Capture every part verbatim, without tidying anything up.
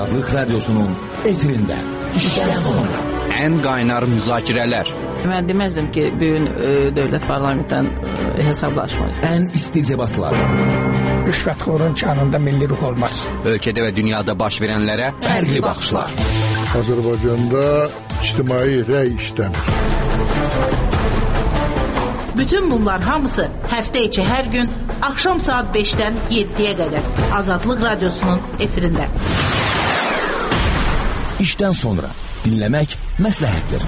Azadlıq Radyosu'nun efirində. İşdən sonra. Ən qaynar müzakirələr. Mən deməzdim ki, bugün e, dövlət parlamentdən e, hesablaşmalı. Ən isti debatlar. Rüşvətxorun canında milli ruh olmaz. Ölkədə və dünyada baş verənlərə fərqli baxışlar. Azərbaycanda ictimai rəy işlənir. Bütün bunlar hamısı həftə içi hər gün axşam saat beşdən yeddiyə qədər Azadlıq Radyosu'nun efirində. İşdən sonra dinləmək məsləhətdir.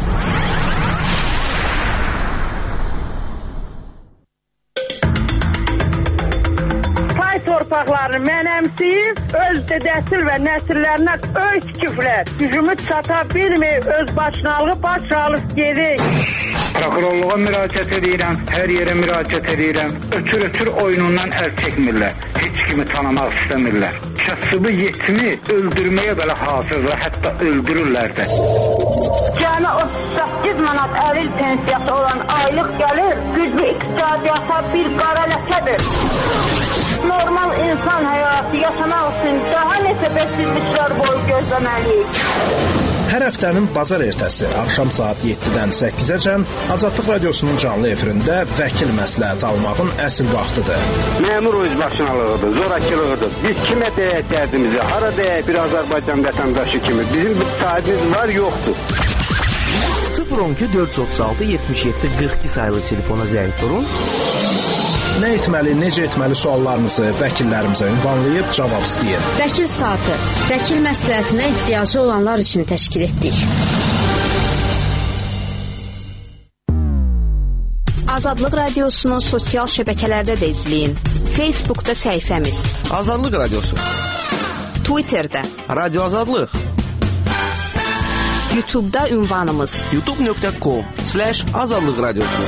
Torpaqlarını mənəmsiyib, öz dədəsil və nəsillərinə öy tikiblər. Gücümü çata bilməyib, öz başınalığı baş alıb gedik. Prokurorluğa müraciət edirəm, hər yerə müraciət edirəm. Ötür-ötür oyunundan əl çəkmirlər. Heç kimi tanımaq istəmirlər. Kasıbı yetimi öldürməyə belə hazırlar, hətta öldürürlər də. Cəmi otuz səkkiz manat əlil pensiyası olan aylıq gəlir, güclü iqtisadiyyata bir qara ləkədir. Normal insan həyatı yaşamaq üçün daha neçə bəsizliklər boyu gözləməliyik. Hər həftənin bazar ertəsi axşam saat yeddidən səkkizəcən Azadlıq Radyosu'nun canlı efirində vəkil məsləhət almağın əsl vaxtıdır. Məmur özbaşınalığıdır, zorakılığıdır. Biz kimə deyək dərdimizi, hara deyək bir Azərbaycan vətəndaşı kimi. Bizim bir sahibimiz var, yoxdur. sıfır on iki dörd yüz otuz altı yetmiş yeddi qırx iki sayılı telefona zəng vurun. Nə etməli, necə etməli suallarınızı vəkillərimizə ünvanlayıb cavab istəyin. Vəkil saatı, vəkil məsləhətinə ehtiyacı olanlar üçün təşkil etdik. Azadlıq Radyosu'nu sosial şəbəkələrdə də izləyin. Facebook'da səhifəmiz. Azadlıq Radyosu. Twitter'da. Radyo Azadlıq. YouTube'da ünvanımız. youtube nöqtə com slash azadlıq radyosu.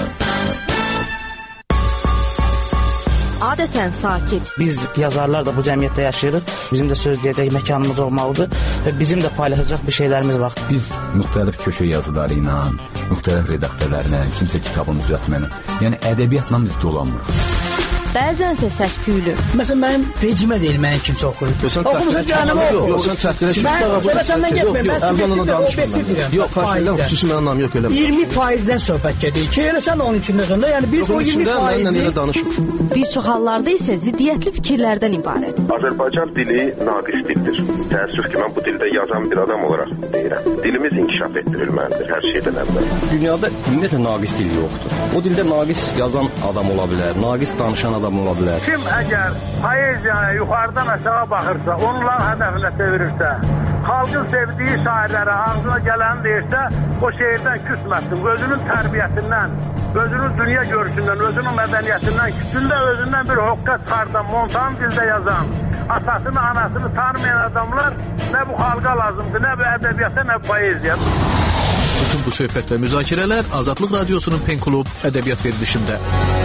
Adətən sakit. Biz yazarlar da bu cəmiyyətdə yaşayırıq. Bizim də söz deyəcək məkanımız olmalıdır və bizim də paylaşacaq bir şeylərimiz var. Biz müxtəlif köşə yazıları ilə, müxtəlif redaktörlərlə, kimsə kitabını düzəltməklə, yəni ədəbiyyatla biz dolanmırıq. Bəzənsə səs-küylü. Məsələn, mənim vecimə deyil, mənim kimsə oxuyur. Oxumusun canım, oxu. Yox, sən çəkdirə ki, mən səndən getməyim, mən sizinlə danışmıram. Yox, fərqlə, xüsusi mənim anlam yox, elə. iyirmi faizdən söhbət gedir ki, elə sən onun içindəsən də, yəni bir o iyirmi faizi... Bir çox hallarda isə ziddiyyətli fikirlərdən ibarət. Azərbaycan dili naqis dildir. Təəssüf ki, mən bu dildə yazan bir adam olaraq deyirəm. Dilimiz inkişaf etdirilməlidir, hər şeydən əvvəl. Dünyada ümumiyyətlə naqis dil yoxdur. O dildə naqis yazan adam ola bilər, naqis danışan adam ola bilər. Kim əgər poeziyaya yuxarıdan aşağı baxırsa, onların hədəfinə çevirirsə, xalqın sevdiyi şairlərə ağzına gələni deyirsə, o şehirdən küsməsin. Özünün tərbiyəsindən, özünün dünya görüşündən, özünün mədəniyyətindən, küçündə özündən bir hoqqa çıxardan, montan dildə yazan, atasını, anasını tanımayan adamlar nə bu xalqa lazımdır, nə bu ədəbiyyata, nə bu poeziya. Bütün bu söhbət və müzakirələr Azadlıq Radyosu'nun Pen Klub ədəbiyyat verilişində.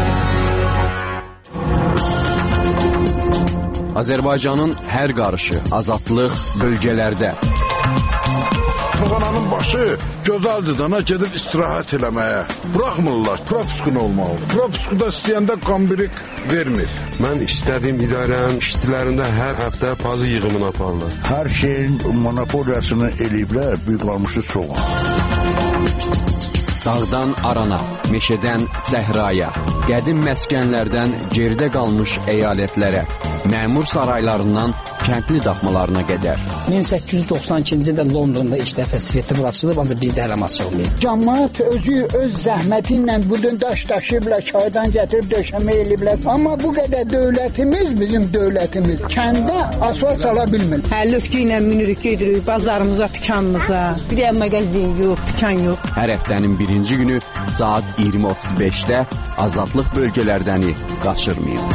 Azərbaycanın hər qarışı, azadlıq bölgələrdə. Toğananın başı gözəldir, dana gedib istirahət eləməyə. Buraxmırlar, propiskun olmalıdır. Propiskuda istəyəndə qambirik vermir. Mən istədiyim idarənin işçilərində hər həftə pazı yığımını aparırlar. Hər şeyin monopoliyasını eləyiblər, bir qalmışı çoğun. Dağdan arana, meşədən səhraya, qədim məskənlərdən geridə qalmış əyalətlərə, məmur saraylarından kəndli daxmalarına qədər. min səkkiz yüz doxsan ikinci ildə Londonda ilk dəfə svetofor açılıb, ancaq bizdə hələ açılmayıb. Cəmaət özü öz zəhməti ilə budun daş daşıyıblar, çaydan gətirib döşəmə eləyiblər. Amma bu qədər dövlətimiz, bizim dövlətimiz kəndə asfalt sala bilmir. Həllötkü ilə minirik gedirik bazarımıza, dükanımıza. Bir də mağazin yox, dükan yox. Hər həftənin birinci günü saat iyirmi otuz beşdə Azadlıq bölgələrdəni qaçırmayın.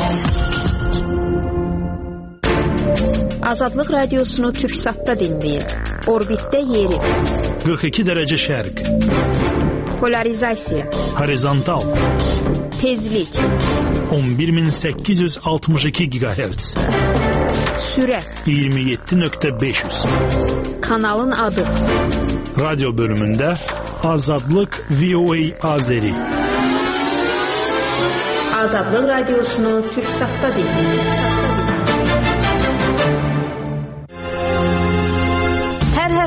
Azadlıq Radiosunu Türksatda dinləyin. Orbitdə yeri. qırx iki dərəcə şərq. Polarizasiya. Horizontal. Tezlik. on bir min səkkiz yüz altmış iki gigahertz. Sürət. iyirmi yeddi nöqtə beş yüz. Kanalın adı. Radyo bölümündə Azadlıq V O A Azeri. Azadlıq Radiosunu Türksatda dinləyin.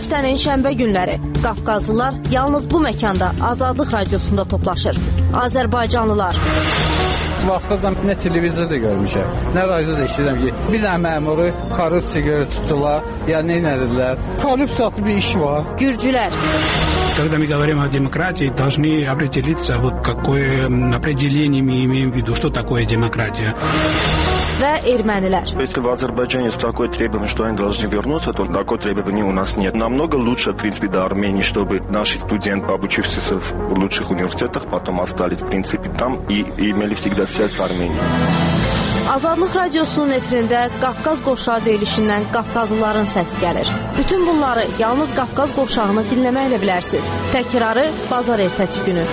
həftənin şənbə günləri Qafqazlılar yalnız bu məkanda Azadlıq Radiosunda toplaşır. Azərbaycanlılar. Vaxtacan nə televizorda görmüşəm, nə radioda eşidirəm ki, bir dənə məmuru korrupsiya görə tutdular, ya nə edildilər. Korrupsiya adlı bir iş var. Gürcülər. Когда мы говорим о демократии, должны определиться, вот какое определение мы имеем в виду, что такое демократия. Və ermənilər. Если в Азербайджане есть такое требование, что они должны вернуться, то такое требование у нас нет. Намного лучше, в принципе, до Армении, чтобы наши студенты, обучившиеся в лучших университетах, потом остались, в принципе, там и, и имели всегда связь с Арменией. Azadlıq Radiosunun efirində Qafqaz qovşağı deyilişindən Qafqazlıların səsi gəlir. Bütün bunları yalnız Qafqaz qovşağını dinləməklə bilərsiniz. Təkrarı bazar ertəsi günü.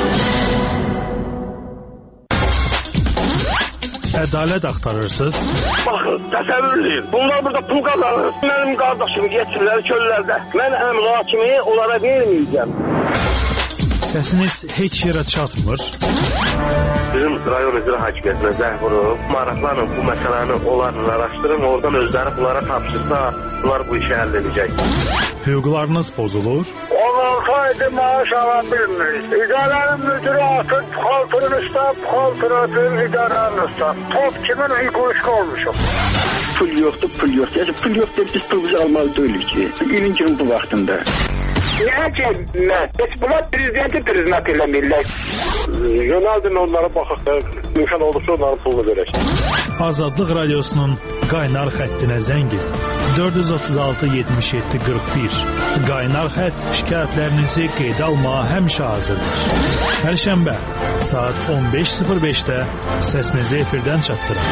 Ədalət axtarırsınız? Baxın, təsəvvür edin. Bunlar burada pul qazanır. Mənim qardaşımı getirirlər köllərdə. Mən əmla kimi onlara verməyəcəm. Səsiniz heç yerə çatmır. Bizim rayon üzrə hakimiyyətinə zəng vurub, maraqlanın bu məsələni onlarla araşdırın, oradan özləri bunlara tapşırsa, bunlar bu işi həll edəcək. Hüquqlarınız pozulur. on altı aydır maaş ala bilmirik. İdarənin müdürü atıb, xaltının üstə, xaltını atıb, idarənin üstə. Top kimin hüquq olmuşum. Pul yoxdur, pul yoxdur. Yəni, pul yoxdur, biz pulumuzu almalı deyilik ki. Günün gün bu vaxtında. Niyə ki, mən? Heç bunlar prezidenti prezident eləmirlər. Yönəldin onlara baxaq da, mümkün olduqca onların pulunu verək. Azadlıq Radiosunun qaynar xəttinə zəng edin. dörd yüz otuz altı yetmiş yeddi qırx bir. Qaynar xətt şikayətlərinizi qeydə almağa həmişə hazırdır. Pərşənbə saat on beş sıfır beşdə səsinizi efirdən çatdırın.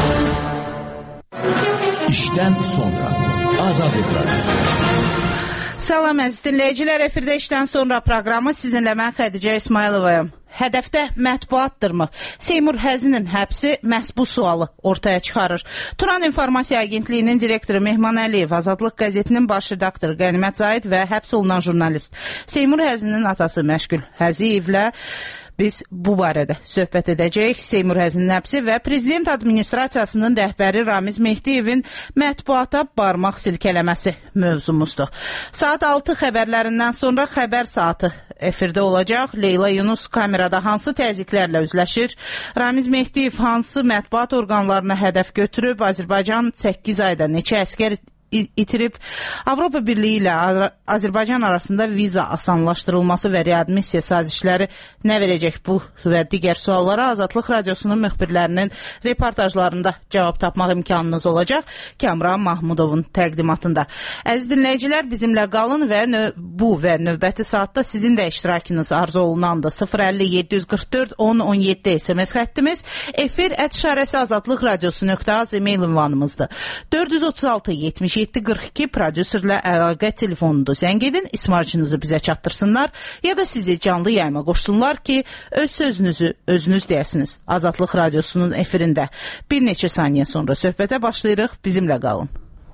İşdən sonra Azadlıq Radiosu. Salam əziz dinləyicilər, efirdə işdən sonra proqramı sizinlə mən Xədicə İsmayılovayam. Hədəfdə mətbuatdırmı? Seymur Həzinin həbsi məhz bu sualı ortaya çıxarır. Turan İnformasiya Agentliyinin direktoru Mehman Əliyev, Azadlıq qəzetinin baş redaktoru Qənimət Zahid və həbs olunan jurnalist Seymur Həzinin atası Məşgül Həziyevlə biz bu barədə söhbət edəcəyik. Seymur Həzinin həbsi və Prezident Administrasiyasının rəhbəri Ramiz Mehdiyevin mətbuata barmaq silkələməsi mövzumuzdur. Saat altı xəbərlərindən sonra xəbər saatı efirdə olacaq. Leyla Yunus kamerada hansı təzyiqlərlə üzləşir? Ramiz Mehdiyev hansı mətbuat orqanlarına hədəf götürüb? Azərbaycan səkkiz ayda neçə əskər itirib? Avropa Birliyi ilə Azərbaycan arasında viza asanlaşdırılması və readmissiya sazişləri nə verəcək? Bu və digər suallara Azadlıq Radiosunun müxbirlərinin reportajlarında cavab tapmaq imkanınız olacaq. Kamran Mahmudovun təqdimatında. Əziz dinləyicilər, bizimlə qalın və bu və növbəti saatda sizin də iştirakınız arzu olunandır. sıfır əlli yeddi yüz qırx dörd on on yeddi S M S xəttimiz, efir ət işarəsi azadlıq radiosu nöqtə az e-mail ünvanımızdır. dörd yüz otuz altı yetmiş yeddi qırx iki prodüserlə əlaqə telefonudur. Zəng edin, ismarcınızı bizə çatdırsınlar ya da sizi canlı yayıma qoşsunlar ki, öz sözünüzü özünüz deyəsiniz. Azadlıq Radiosunun efirində bir neçə saniyə sonra söhbətə başlayırıq. Bizimlə qalın.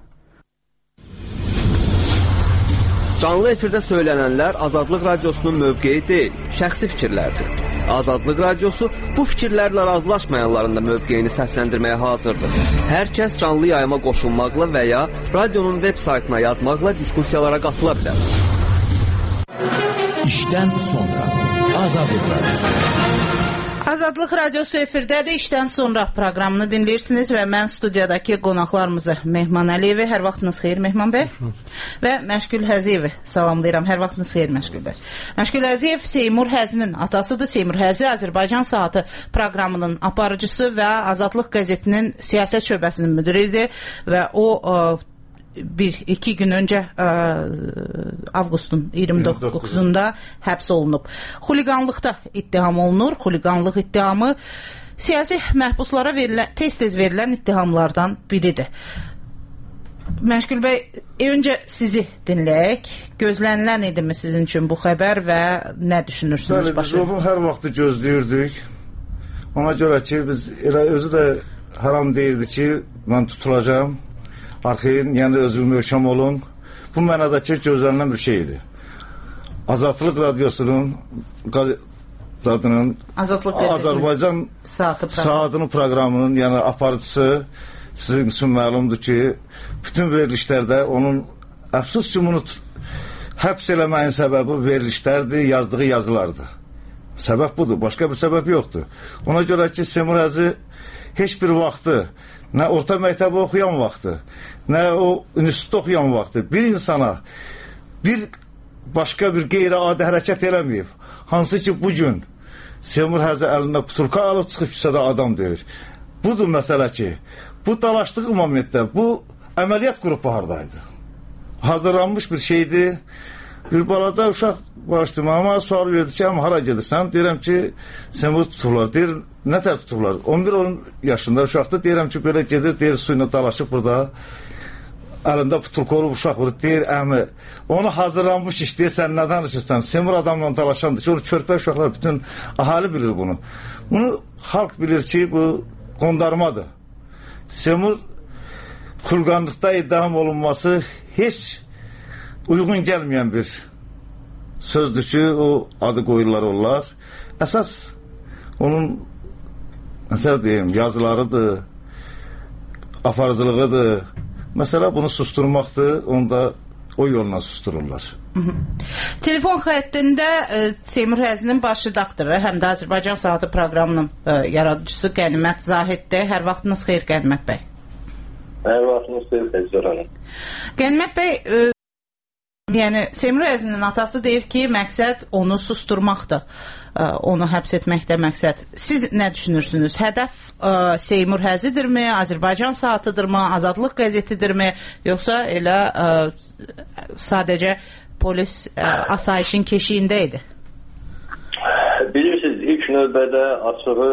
Canlı efirdə söylənənlər Azadlıq Radiosunun mövqeyi deyil, şəxsi fikirlərdir. Azadlıq Radiosu bu fikirlərlə razılaşmayanların da mövqeyini səsləndirməyə hazırdır. Hər kəs canlı yayıma qoşulmaqla və ya radionun web saytına yazmaqla diskussiyalara qatıla bilər. İşdən sonra Azadlıq Radiosu. Azadlıq Radiosu efirdədir. İşdən sonra proqramını dinləyirsiniz və mən studiyadakı qonaqlarımızı Mehman Əliyevi, hər vaxtınız xeyir Mehman bəy, və Məşgül Həziyevi salamlayıram. Hər vaxtınız xeyir Məşgül bəy. Məşgül Həziyev Seymur Həzinin atasıdır. Seymur Həzi Azərbaycan Saatı proqramının aparıcısı və Azadlıq qəzetinin siyasət şöbəsinin müdiridir və o bir iki gün öncə ə, avqustun iyirmi doqquzunda həbs olunub. Xuliqanlıqda ittiham olunur. Xuliqanlıq ittihamı siyasi məhbuslara verilən, tez-tez verilən ittihamlardan biridir. Məşgül bəy, öncə sizi dinləyək. Gözlənilən idimi sizin üçün bu xəbər və nə düşünürsünüz? Bəli, biz onu hər vaxt gözləyirdik. Ona görə ki, biz elə özü də haram deyirdi ki, mən tutulacağım. Arxeyin, yəni özü möhkəm olun. Bu mənadakı gözlənilən bir şeydir. Azadlıq Radiosunun zadının Azadlıq Azərbaycan saatı saatının proqramının yəni aparıcısı sizin üçün məlumdur ki, bütün verilişlərdə onun əfsus ki, bunu həbs eləməyin səbəbi verilişlərdir, yazdığı yazılardır. Səbəb budur, başqa bir səbəb yoxdur. Ona görə ki, Seymur Həzi heç bir vaxtı, nə orta məktəbi oxuyan vaxtı, nə o institutda oxuyan vaxtı bir insana bir başqa bir qeyri-adi hərəkət eləməyib. Hansı ki, bugün Seymur Həzi əlində putulka alıb çıxıb küçədə adam döyür. Budur məsələ ki, bu dalaşdığı momentdə bu əməliyyat qrupu haradaydı? Hazırlanmış bir şeydir. Bir balaca uşaq başlayım ama sual verdi ki, ama hara gedirsən? Deyirəm ki, Seymur tutublar. Deyir, nə tər tutublar? on bir on yaşında uşaqdır. Deyirəm ki, belə gedir, deyir, suyla dalaşıb burada. Əlində putulka olub uşaq vurur. Deyir, əmi, onu hazırlanmış iş, deyir, sən nə danışırsan? Seymur adamla dalaşandır ki, onu körpə uşaqlar, bütün ahali bilir bunu. Bunu xalq bilir ki, bu qondarmadır. Seymur xulqanlıqda iddam olunması heç uyğun gəlməyən bir sözdür ki, o adı qoyurlar onlar. Əsas onun nəsə deyim, yazılarıdır, aparıcılığıdır. Məsələ bunu susturmaqdır, onu da o yolla sustururlar. Telefon xəttində e, Seymur Həzinin baş redaktoru, həm də Azərbaycan Saatı proqramının e, yaradıcısı Qənimət Zahiddir. Hər vaxtınız xeyir, Qənimət bəy. Hər vaxtınız xeyir, Təzgər hanım. Qənimət bəy, e, yəni Seymur Həzinin atası deyir ki, məqsəd onu susturmaqdır, e, onu həbs etməkdə məqsəd. Siz nə düşünürsünüz? Hədəf e, Seymur Həzidirmi, Azərbaycan Saatıdırmı, Azadlıq qəzetidirmi, yoxsa elə e, sadəcə polis ə, asayişin keşiyində idi? Bilirsiniz, ilk növbədə açığı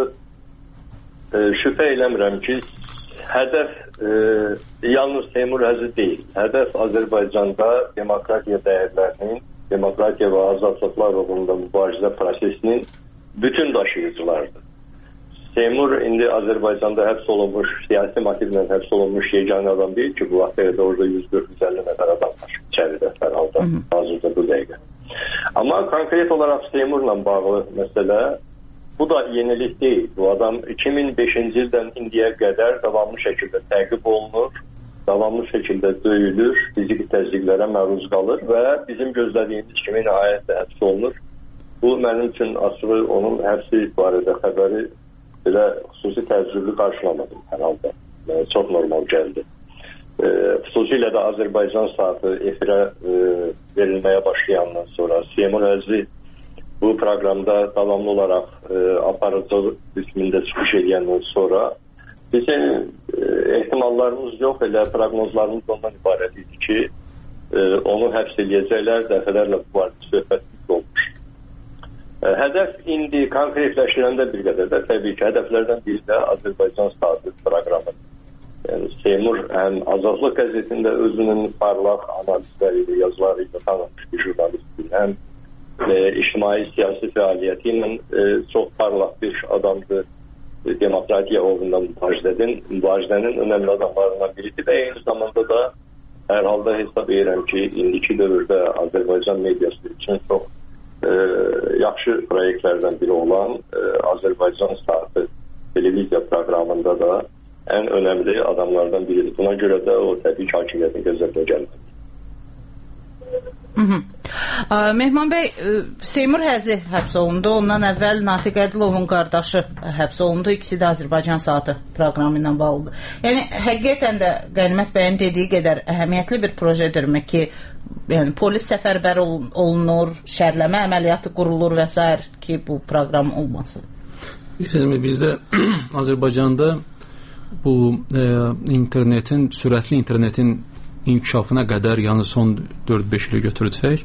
e, şübhə eləmirəm ki, hədəf e, yalnız Seymur Həzi deyil. Hədəf Azərbaycanda demokratiya dəyərlərinin, demokratiya və azadlıqlar uğrunda mübarizə prosesinin bütün daşıyıcılardır. Seymur indi Azərbaycanda həbs olunmuş, siyasi motivlə həbs olunmuş yeganə adam deyil ki, bu vaxtda da orada yüz qırx yüz əlli nəfər adam var içəridə hər halda, hazırda bu dəqiqə. Amma konkret olaraq Seymurla bağlı məsələ, bu da yenilik deyil. Bu adam iki min beşinci ildən indiyə qədər davamlı şəkildə təqib olunur, davamlı şəkildə döyülür, fiziki təzyiqlərə məruz qalır və bizim gözlədiyimiz kimi nəhayətlə həbs olunur. Bu mənim üçün açığı onun həbsi barədə xəbəri belə xüsusi təəccüblü qarşılamadım hər halda. Yəni, çox normal gəldi. E, xüsusilə də Azərbaycan Saatı efirə e, verilməyə başlayandan sonra Seymur Həzi bu proqramda davamlı olaraq e, aparıcı hükmündə çıxış edəndən sonra bizim e, ehtimallarımız yox, elə proqnozlarımız ondan ibarət idi ki, e, onu həbs edəcəklər, dəfələrlə bu barədə söhbətimiz olmuş. Hədəf indi konkretləşdirəndə bir qədər də təbii ki, hədəflərdən biri də Azərbaycan Saatı proqramı. Yəni, Seymur həm Azadlıq qəzetində özünün parlaq analizləri ilə, yazıları ilə tanınmış bir jurnalistdir, həm e, ictimai siyasi fəaliyyəti ilə e, çox parlaq bir adamdır. E, demokratiya uğrunda mübarizənin, mübarizənin önəmli adamlarından biridir və eyni zamanda da hər halda hesab edirəm ki, indiki dövrdə Azərbaycan mediası üçün çox E, yaxşı proyektlərdən biri olan e, Azərbaycan Saatı televiziya proqramında da ən önəmli adamlardan biridir. Buna görə də o təbii ki, hakimiyyətin gözlərinə gəlməlidir. Mehman bəy, Seymur Həzi həbs olundu. Ondan əvvəl Natiq Ədilovun qardaşı həbs olundu. İkisi də Azərbaycan Saatı proqramı ilə bağlıdır. Yəni, həqiqətən də Qənimət bəyin dediyi qədər əhəmiyyətli bir projedirmi ki, yəni, polis səfərbər olunur, şərləmə əməliyyatı qurulur və s. ki, bu proqram olmasın. Bizdə Azərbaycanda bu e, internetin, sürətli internetin inkişafına qədər, yəni son dörd beş ili götürürsək,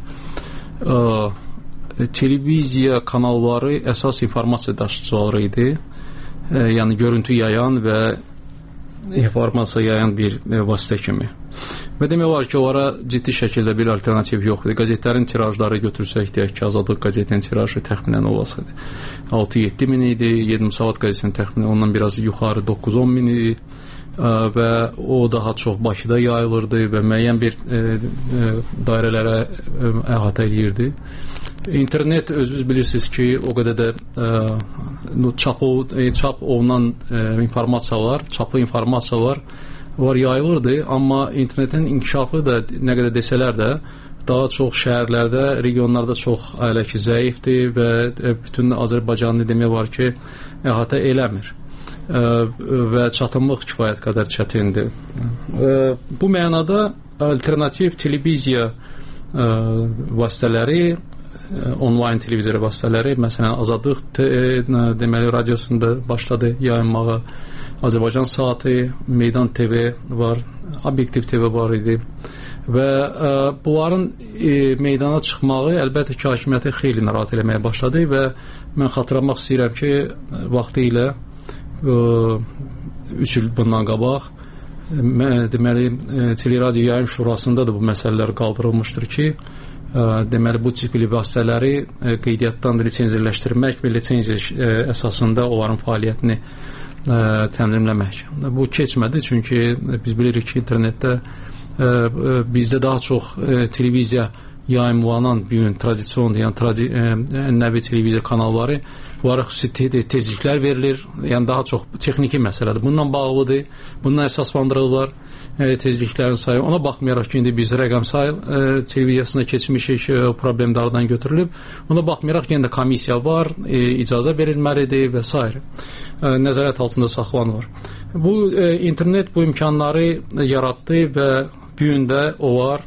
e, televiziya kanalları əsas informasiya daşıyıcıları idi. E, yəni görüntü yayan və informasiya yayan bir e, vasitə kimi. Və demək olar ki, onlara ciddi şəkildə bir alternativ yox idi. Qəzetlərin tirajları götürsək, deyək ki, Azadlıq qəzetinin tirajı təxminən olası idi. altı yeddi min idi, Yedinci Saat qəzetinin təxminən ondan biraz yuxarı doqquz on min idi və o daha çox Bakıda yayılırdı və müəyyən bir e, e, dairələrə e, əhatə edirdi. İnternet özünüz bilirsiniz ki, o qədər də e, çap, e, çap olunan e, informasiyalar, çaplı informasiyalar var, yayılırdı, amma internetin inkişafı da nə qədər desələr də daha çox şəhərlərdə, regionlarda çox hələ ki zəifdir və bütün Azərbaycanlı demək var ki, əhatə eləmir və çatımlıq kifayət qədər çətindir. Bu mənada alternativ televiziya vasitələri, onlayn televiziya vasitələri, məsələn, Azadlıq deməli radiosunda başladı yayınmağa. Azərbaycan Saatı, Meydan T V var, Obyektiv T V var idi və ə, bunların e, meydana çıxmağı əlbəttə ki, hakimiyyəti xeyli narahat eləməyə başladı və mən xatırlamaq istəyirəm ki, vaxtı ilə üç il bundan qabaq mə, deməli, e, Teleradio Yayım Şurasında da bu məsələlər qaldırılmışdır ki, ə, deməli, bu tipli vasitələri ə, qeydiyyatdan lisenziyələşdirmək və lisenziya ə, əsasında onların fəaliyyətini ə, təminləmək. Bu keçmədi, çünki biz bilirik ki, internetdə ə, ə, bizdə daha çox ə, televiziya yayımlanan bir gün tradisiyon, yəni tradi ənənəvi televiziya kanalları, bunlara xüsusi te tezliklər verilir. Yəni daha çox texniki məsələdir. Bununla bağlıdır. Bundan əsaslandırılırlar e, tezliklərin sayı. Ona baxmayaraq ki, indi biz rəqəmsal e, televiziyasına keçmişik, e, problem dağdan götürülüb. Ona baxmayaraq yenə də komissiya var, e, icazə verilməlidir və s. E, nəzarət altında saxlanılır. Bu e, internet bu imkanları yaratdı və bu gün də onlar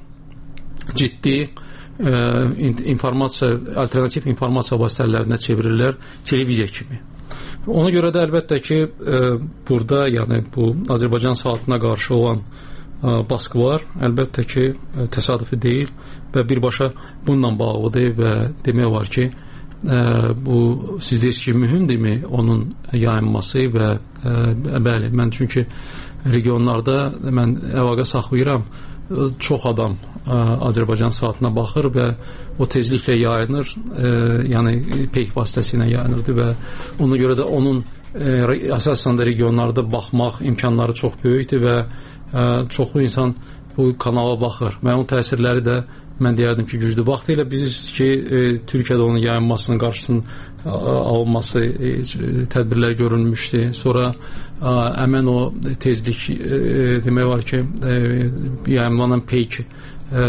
ciddi e, informasiya, alternativ informasiya vasitələrinə çevirirlər televiziya kimi. Ona görə də əlbəttə ki, e, burada, yəni bu Azərbaycan Saatına qarşı olan e, baskı var. Əlbəttə ki, e, təsadüfi deyil və birbaşa bununla bağlıdır və demək var ki, e, bu siz deyirsiniz ki, mühümdürmü onun yayınması və e, bəli, mən çünki regionlarda mən əlaqə saxlayıram, çox adam ə, Azərbaycan Saatına baxır və o tezliklə yayınır, ə, yəni peyk vasitəsilə yayınırdı və ona görə də onun ə, əsasən də regionlarda baxmaq imkanları çox böyükdür və ə, çoxlu insan bu kanala baxır və onun təsirləri də mən deyərdim ki, güclü. Vaxtı ilə biz ki, e, Türkiyədə onun yayınmasının qarşısının alınması e, tədbirlər görülmüşdü. Sonra e, həmən o tezlik e, demək var ki, e, yayınlanan peyk e,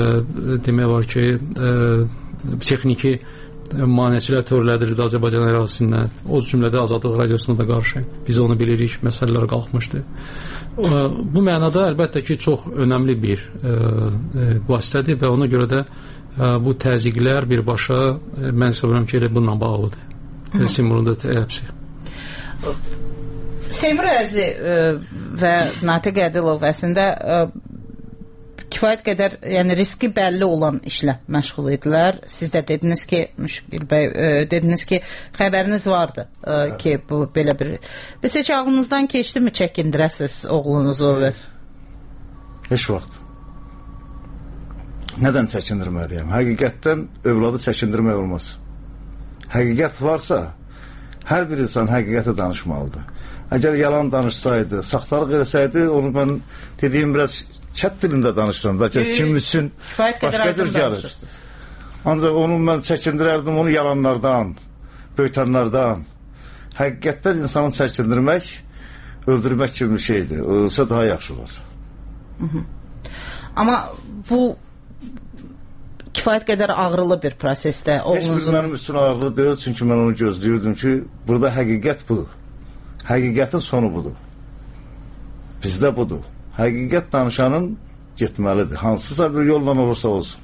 demək var ki, e, texniki maneçilər törlədildi Azərbaycan ərazisindən. O cümlədə Azadlıq Radiosuna da qarşı. Biz onu bilirik, məsələlər qalxmışdı. Bu mənada əlbəttə ki, çox önəmli bir e, e, vasitədir və ona görə də e, bu təzyiqlər birbaşa e, mən sanıram ki, elə bununla bağlıdır. Seymurun da həbsi. Seymur Əzi e, və Natiq Ədilov əslində e, kifayət qədər, yəni riski bəlli olan işlə məşğul idilər. Siz də dediniz ki, Müşqil bəy, e, dediniz ki, xəbəriniz vardı e, ki, bu belə bir... Bəs heç ağlınızdan keçdi mi çəkindirəsiz oğlunuzu? Və... Heç vaxt. Nədən çəkindirməliyəm? Həqiqətdən övladı çəkindirmək olmaz. Həqiqət varsa, hər bir insan həqiqəti danışmalıdır. Əgər yalan danışsaydı, saxtalıq eləsəydi, onu mən dediyim biraz çət dilində danışıram. Bəlkə kim üçün başqadır gəlir. Ancaq onu mən çəkindirərdim, onu yalanlardan, böyütənlərdən. Həqiqətdən insanı çəkindirmək, öldürmək kimi bir şeydir. Olsa daha yaxşı olar. Amma bu kifayət qədər ağrılı bir prosesdə. Heç bir mənim üçün ağrılı deyil, çünki mən onu gözləyirdim ki, burada həqiqət budur. Həqiqətin sonu budur. Bizdə budur. Həqiqət danışanın getməlidir. Hansısa bir yolla olursa olsun.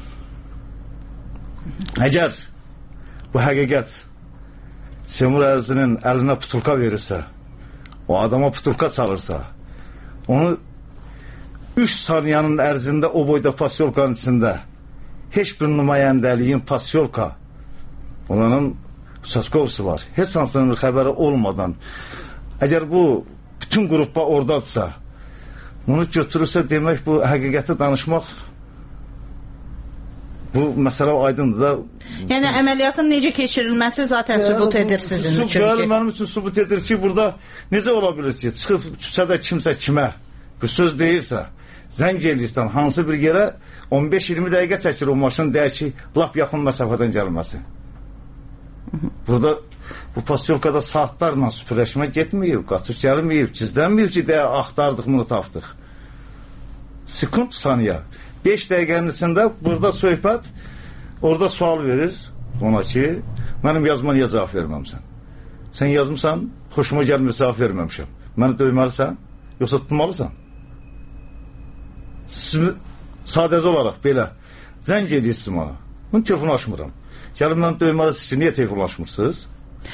Əgər bu həqiqət Seymur Əzinin əlinə putulka verirsə, o adama putulka çalırsa, onu üç saniyanın ərzində o boyda pasyolkanın içində heç bir nümayəndəliyin pasyolka olanın Saskovsi var. Heç hansının xəbəri olmadan əgər bu bütün qruppa oradadırsa, onu götürürsə demək bu həqiqəti danışmaq bu məsələ aydındır da. Yəni əməliyyatın necə keçirilməsi zaten sübut edir sizin üçün ki. Mənim üçün sübut edir ki, burada necə ola bilir ki, çıxıb küçədə kimsə kimə bir söz deyirsə, zəng eləyirsən hansı bir yerə on beş iyirmi dəqiqə çəkir o maşın deyək ki, lap yaxın məsafədən gəlməsi. Burada bu pasyolkada saatlarla süpürləşmə getməyib, qaçıb gəlməyib, gizlənməyib ki, deyə axtardıq, bunu tapdıq. Sekund saniyə. beş dəqiqənin içində burada söhbət, orada sual verir ona ki, mənim yazma niyə cavab verməmsən? Sən yazmısan, xoşuma gəlmir, cavab verməmişəm. Məni döyməlisən, yoxsa tutmalısan? Sadəcə olaraq belə zəng edirsiniz mənə. Mən telefon açmıram. Gəlin mən döyməlisiniz ki, niyə telefon açmırsınız?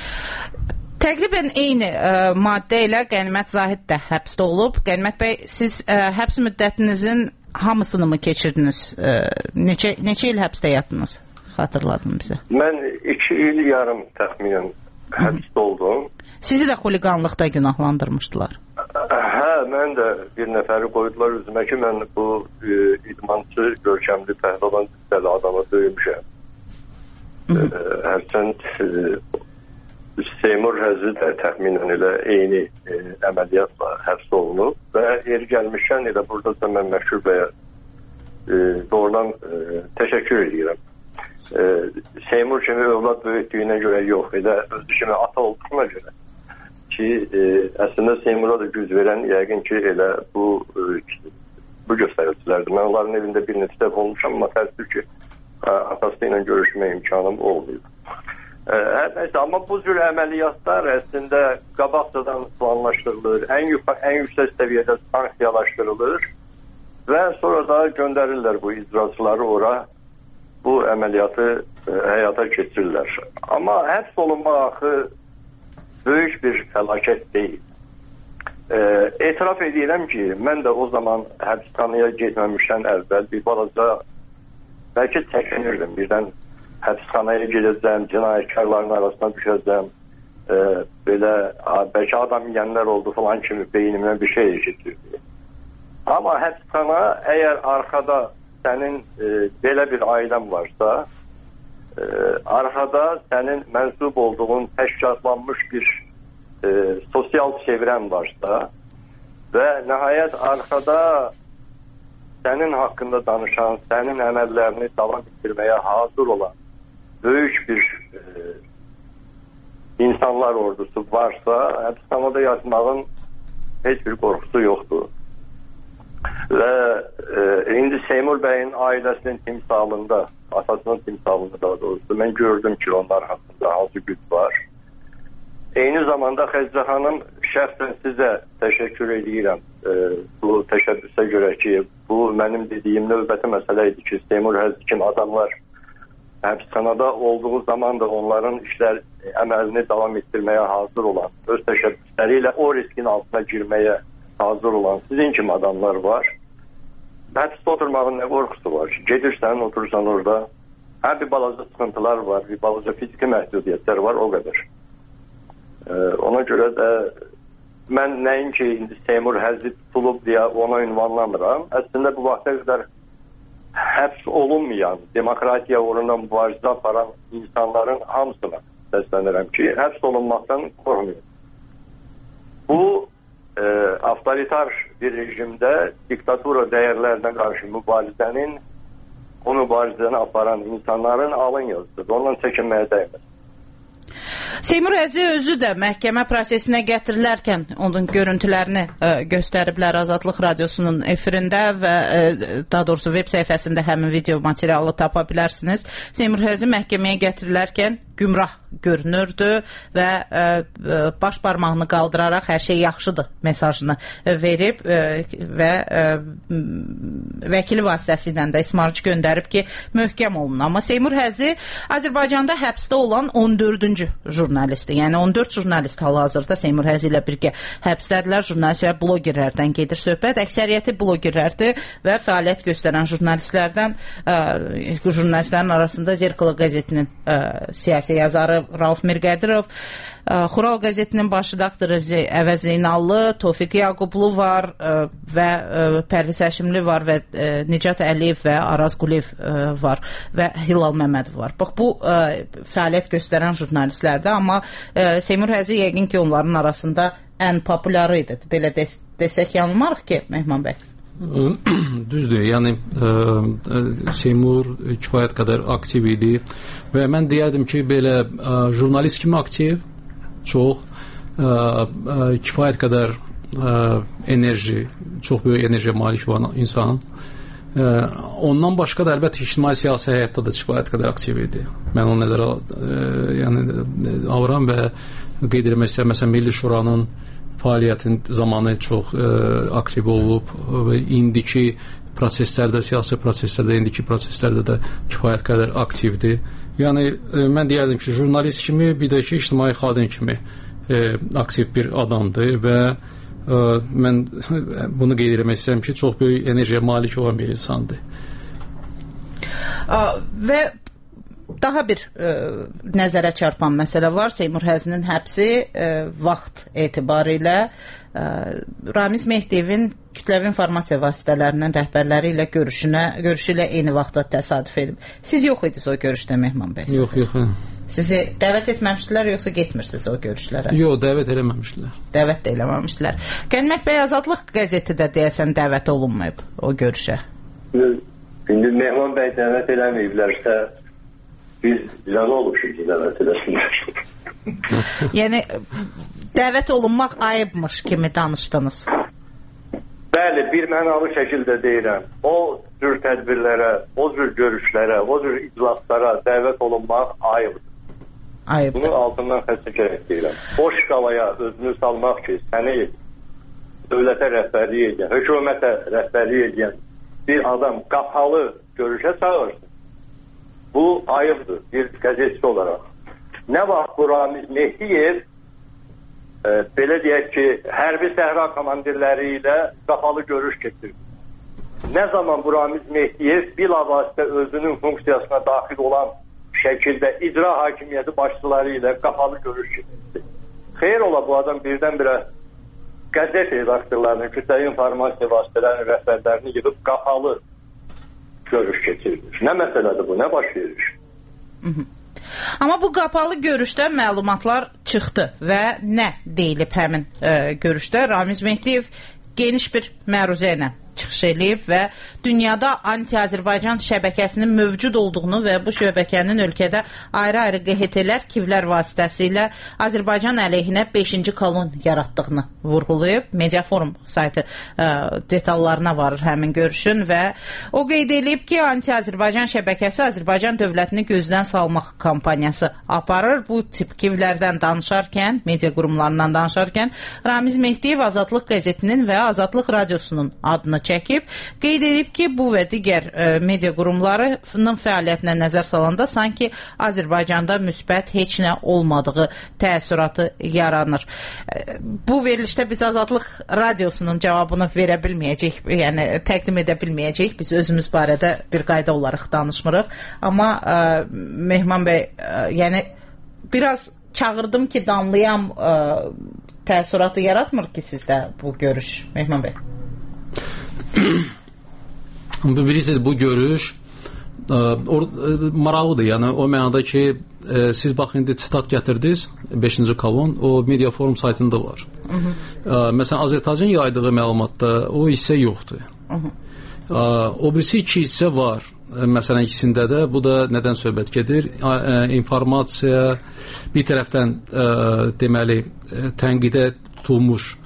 Təqribən eyni ə, maddə ilə Qənimət Zahid də həbsdə olub. Qənimət bəy, siz ə, həbs müddətinizin hamısını mı keçirdiniz? Ə, neçə, neçə il həbsdə yatdınız? Xatırladın bizə. Mən iki il yarım təxminən həbsdə oldum. Sizi də xuliqanlıqda günahlandırmışdılar. Hə, mən də bir nəfəri qoydular üzümə ki, mən bu e, idmançı, görkəmli, pəhləvan cüssəli adamı döymüşəm. E, hərçənd e, Seymur Həzi də təxminən elə eyni e, əməliyyatla həbs olunub və yeri gəlmişkən elə burada da mən Məşhur bəyə e, doğrudan e, təşəkkür edirəm. E, Seymur kimi övlad böyütdüyünə görə yox, elə özü kimi ata olduğuna görə ki, e, əslində Seymura da güc verən yəqin ki, elə bu e, bu göstəricilərdir. Mən onların evində bir neçə dəfə olmuşam, amma təəssüf ki, atası ilə görüşmə imkanım olmuyor. E, neyse, amma bu cür əməliyyatlar əslində qabaqcadan planlaşdırılır, ən, ən yüksək səviyyədə sanksiyalaşdırılır və sonra da göndərirlər bu icraçıları ora, bu əməliyyatı e, həyata keçirirlər. Amma həbs olunma axı böyük bir fəlakət deyil. E, etiraf edirəm ki, mən də o zaman həbsxanaya getməmişdən əvvəl bir balaca bəlkə çəkinirdim. Birdən həbsxanaya gedəcəm, cinayətkarların arasına düşəcəm, e, belə bəlkə adam yiyənlər oldu falan kimi beynimdən bir şey eşitirdi. Amma həbsxana əgər arxada sənin e, belə bir ailən varsa, e, arxada sənin mənsub olduğun təşkilatlanmış bir e, sosial çevrən varsa və nəhayət arxada sənin haqqında danışan, sənin əməllərini davam etdirməyə hazır olan böyük bir e, insanlar ordusu varsa, həbsxanada yatmağın heç bir qorxusu yoxdur. Və e, indi Seymur bəyin ailəsinin timsalında, atasının timsalında daha doğrusu, mən gördüm ki, onlar haqqında hansı güc var. Eyni zamanda Xəzrə xanım, şəxsən sizə təşəkkür edirəm e, bu təşəbbüsə görə ki, bu mənim dediyim növbəti məsələ idi ki, Seymur Həzi kimi adamlar həbsxanada olduğu zaman da onların işlər əməlini davam etdirməyə hazır olan, öz təşəbbüsləri ilə o riskin altına girməyə hazır olan sizin kimi adamlar var. Həbsdə oturmağın nə qorxusu var ki, gedirsən, oturursan orada, hə bir balaca sıxıntılar var, bir balaca fiziki məhdudiyyətlər var, o qədər. Ee, ona görə də mən nəinki indi Seymur Həzi tutulub deyə ona ünvanlamıram. Əslində bu vaxta qədər həbs olunmayan, demokratiya uğruna mübarizə aparan insanların hamısına səslənirəm ki, həbs olunmaqdan qorxmuyor. Bu E, avtoritar bir rejimdə diktatura dəyərlərinə qarşı mübarizənin, o mübarizəni aparan insanların alın yazıdır. Ondan çəkinməyə dəyməz. Seymur Həzi özü də məhkəmə prosesinə gətirilərkən onun görüntülərini ə, göstəriblər Azadlıq Radiosunun efirində və ə, daha doğrusu web səhifəsində həmin video materialı tapa bilərsiniz. Seymur Həzi məhkəməyə gətirilərkən gümrah görünürdü və ə, ə, baş barmağını qaldıraraq hər şey yaxşıdır mesajını verib ə, və ə, vəkili vasitəsilə də ismarıcı göndərib ki, möhkəm olun. Amma Seymur Həzi Azərbaycanda həbsdə olan on dördüncü jurnalistdir. Yəni on dörd jurnalist hal-hazırda Seymur Həzi ilə birgə həbsdədirlər. Jurnalist və blogerlərdən gedir söhbət. Əksəriyyəti blogerlərdir və fəaliyyət göstərən jurnalistlərdən ə, jurnalistlərin arasında Zerkalo qəzetinin ə, siyasi yazarı Rauf Mirqədirov, Xural qəzetinin baş redaktoru Əvəz Zeynallı, Tofiq Yaqublu var və Pərviz Həşimli var və Nicat Əliyev və Araz Quliyev var və Hilal Məmmədov var. Bax, bu fəaliyyət göstərən jurnalistlərdir, amma Seymur Həzi yəqin ki, onların arasında ən populyarı idi. Belə des desək yanılmarıq ki, Mehman bəy? Düzdür, yəni ə, ə, Seymur kifayət qədər aktiv idi və mən deyərdim ki, belə ə, jurnalist kimi aktiv, çox ə, ə, kifayət qədər ə, enerji, çox böyük enerjiyə malik olan insan. Ondan başqa da əlbəttə ictimai siyasi həyatda da kifayət qədər aktiv idi. Mən onu nəzərə yəni alıram və qeyd etmək istəyirəm, məsələn, Milli Şuranın fəaliyyətin zamanı çox aktiv olub və indiki proseslərdə, siyasi proseslərdə, indiki proseslərdə də kifayət qədər aktivdir. Yəni mən deyərdim ki, jurnalist kimi, bir də ki, ictimai xadim kimi aktiv bir adamdır və mən bunu qeyd etmək istəyirəm ki, çox böyük enerjiyə malik olan bir insandır. Və daha bir ə, nəzərə çarpan məsələ var. Seymur Həzinin həbsi ə, vaxt etibarilə ə, Ramiz Mehdiyevin kütləvi informasiya vasitələrinin rəhbərləri ilə görüşünə, görüşü ilə eyni vaxtda təsadüf edib. Siz yox idiniz o görüşdə, Mehman bəy? Yox, yox. Sizi dəvət etməmişdilər, yoxsa getmirsiniz o görüşlərə? Yox, dəvət eləməmişdilər. Dəvət də eləməmişdilər. Qənimət bəy, Azadlıq qəzeti də deyəsən dəvət olunmayıb o görüşə. İndi Mehman bəy dəvət eləməyiblərsə, biz can olmuşuz ki, dəvət eləsinlər. Yəni, dəvət olunmaq ayıbmış kimi danışdınız. Bəli, bir mənalı şəkildə deyirəm. O cür tədbirlərə, o cür görüşlərə, o cür iclaslara dəvət olunmaq ayıbdır. Ayıbdır. Bunu altından xəstəkərək deyirəm. O şkalaya özünü salmaq ki, səni dövlətə rəhbərlik edən, hökumətə rəhbərlik edən bir adam qapalı görüşə çağırsın. Bu ayıbdır bir qəzetçi olaraq. Nə vaxt bu Ramiz Mehdiyev e, belə deyək ki, hərbi səhra komandirləri ilə qapalı görüş keçirdi. Nə zaman bu Ramiz Mehdiyev bilavasitə özünün funksiyasına daxil olan şəkildə icra hakimiyyəti başçıları ilə qapalı görüş keçirdi. Xeyr ola bu adam birdən-birə qəzet redaktorlarının, kütləvi informasiya vasitələrinin rəhbərlərini yığıb qapalı görüş keçirilir. Nə məsələdir bu? Nə baş verir? Hı -hı. Amma bu qapalı görüşdə məlumatlar çıxdı və nə deyilib həmin e, görüşdə? Ramiz Mehdiyev geniş bir məruzə ilə çıxış eləyib və dünyada anti-Azərbaycan şəbəkəsinin mövcud olduğunu və bu şəbəkənin ölkədə ayrı-ayrı Q H T-lər, Kivlər vasitəsilə Azərbaycan əleyhinə beşinci kolon yaratdığını vurğulayıb. Mediaforum saytı ə, detallarına varır həmin görüşün və o qeyd edib ki, anti-Azərbaycan şəbəkəsi Azərbaycan dövlətini gözdən salmaq kampaniyası aparır. Bu tip Kivlərdən danışarkən, media qurumlarından danışarkən Ramiz Mehdiyev Azadlıq qəzetinin və Azadlıq radiosunun adını çəkib, qeyd edib ki, bu və digər ə, media qurumlarının fəaliyyətinə nəzər salanda sanki Azərbaycanda müsbət heç nə olmadığı təəssüratı yaranır. Ə, bu verilişdə biz Azadlıq radiosunun cavabını verə bilməyəcəyik, yəni təqdim edə bilməyəcəyik. Biz özümüz barədə bir qayda olaraq danışmırıq. Amma ə, Mehman bəy, ə, yəni biraz çağırdım ki, danlayam ə, təəssüratı yaratmır ki sizdə bu görüş, Mehman bəy? Bilirsiniz, bu görüş ə, or, ə, maraqlıdır. Yəni o mənada ki, ə, siz baxın, indi sitat gətirdiniz, beşinci kolon, o Mediaforum saytında var. Hı -hı. Ə, məsələn, Azərbaycan yaydığı məlumatda o hissə yoxdur. Hı -hı. Ə, o birisi iki hissə var. Məsələn, ikisində də bu da nədən söhbət gedir? Ə, informasiya bir tərəfdən ə, deməli ə, tənqidə tutulmuş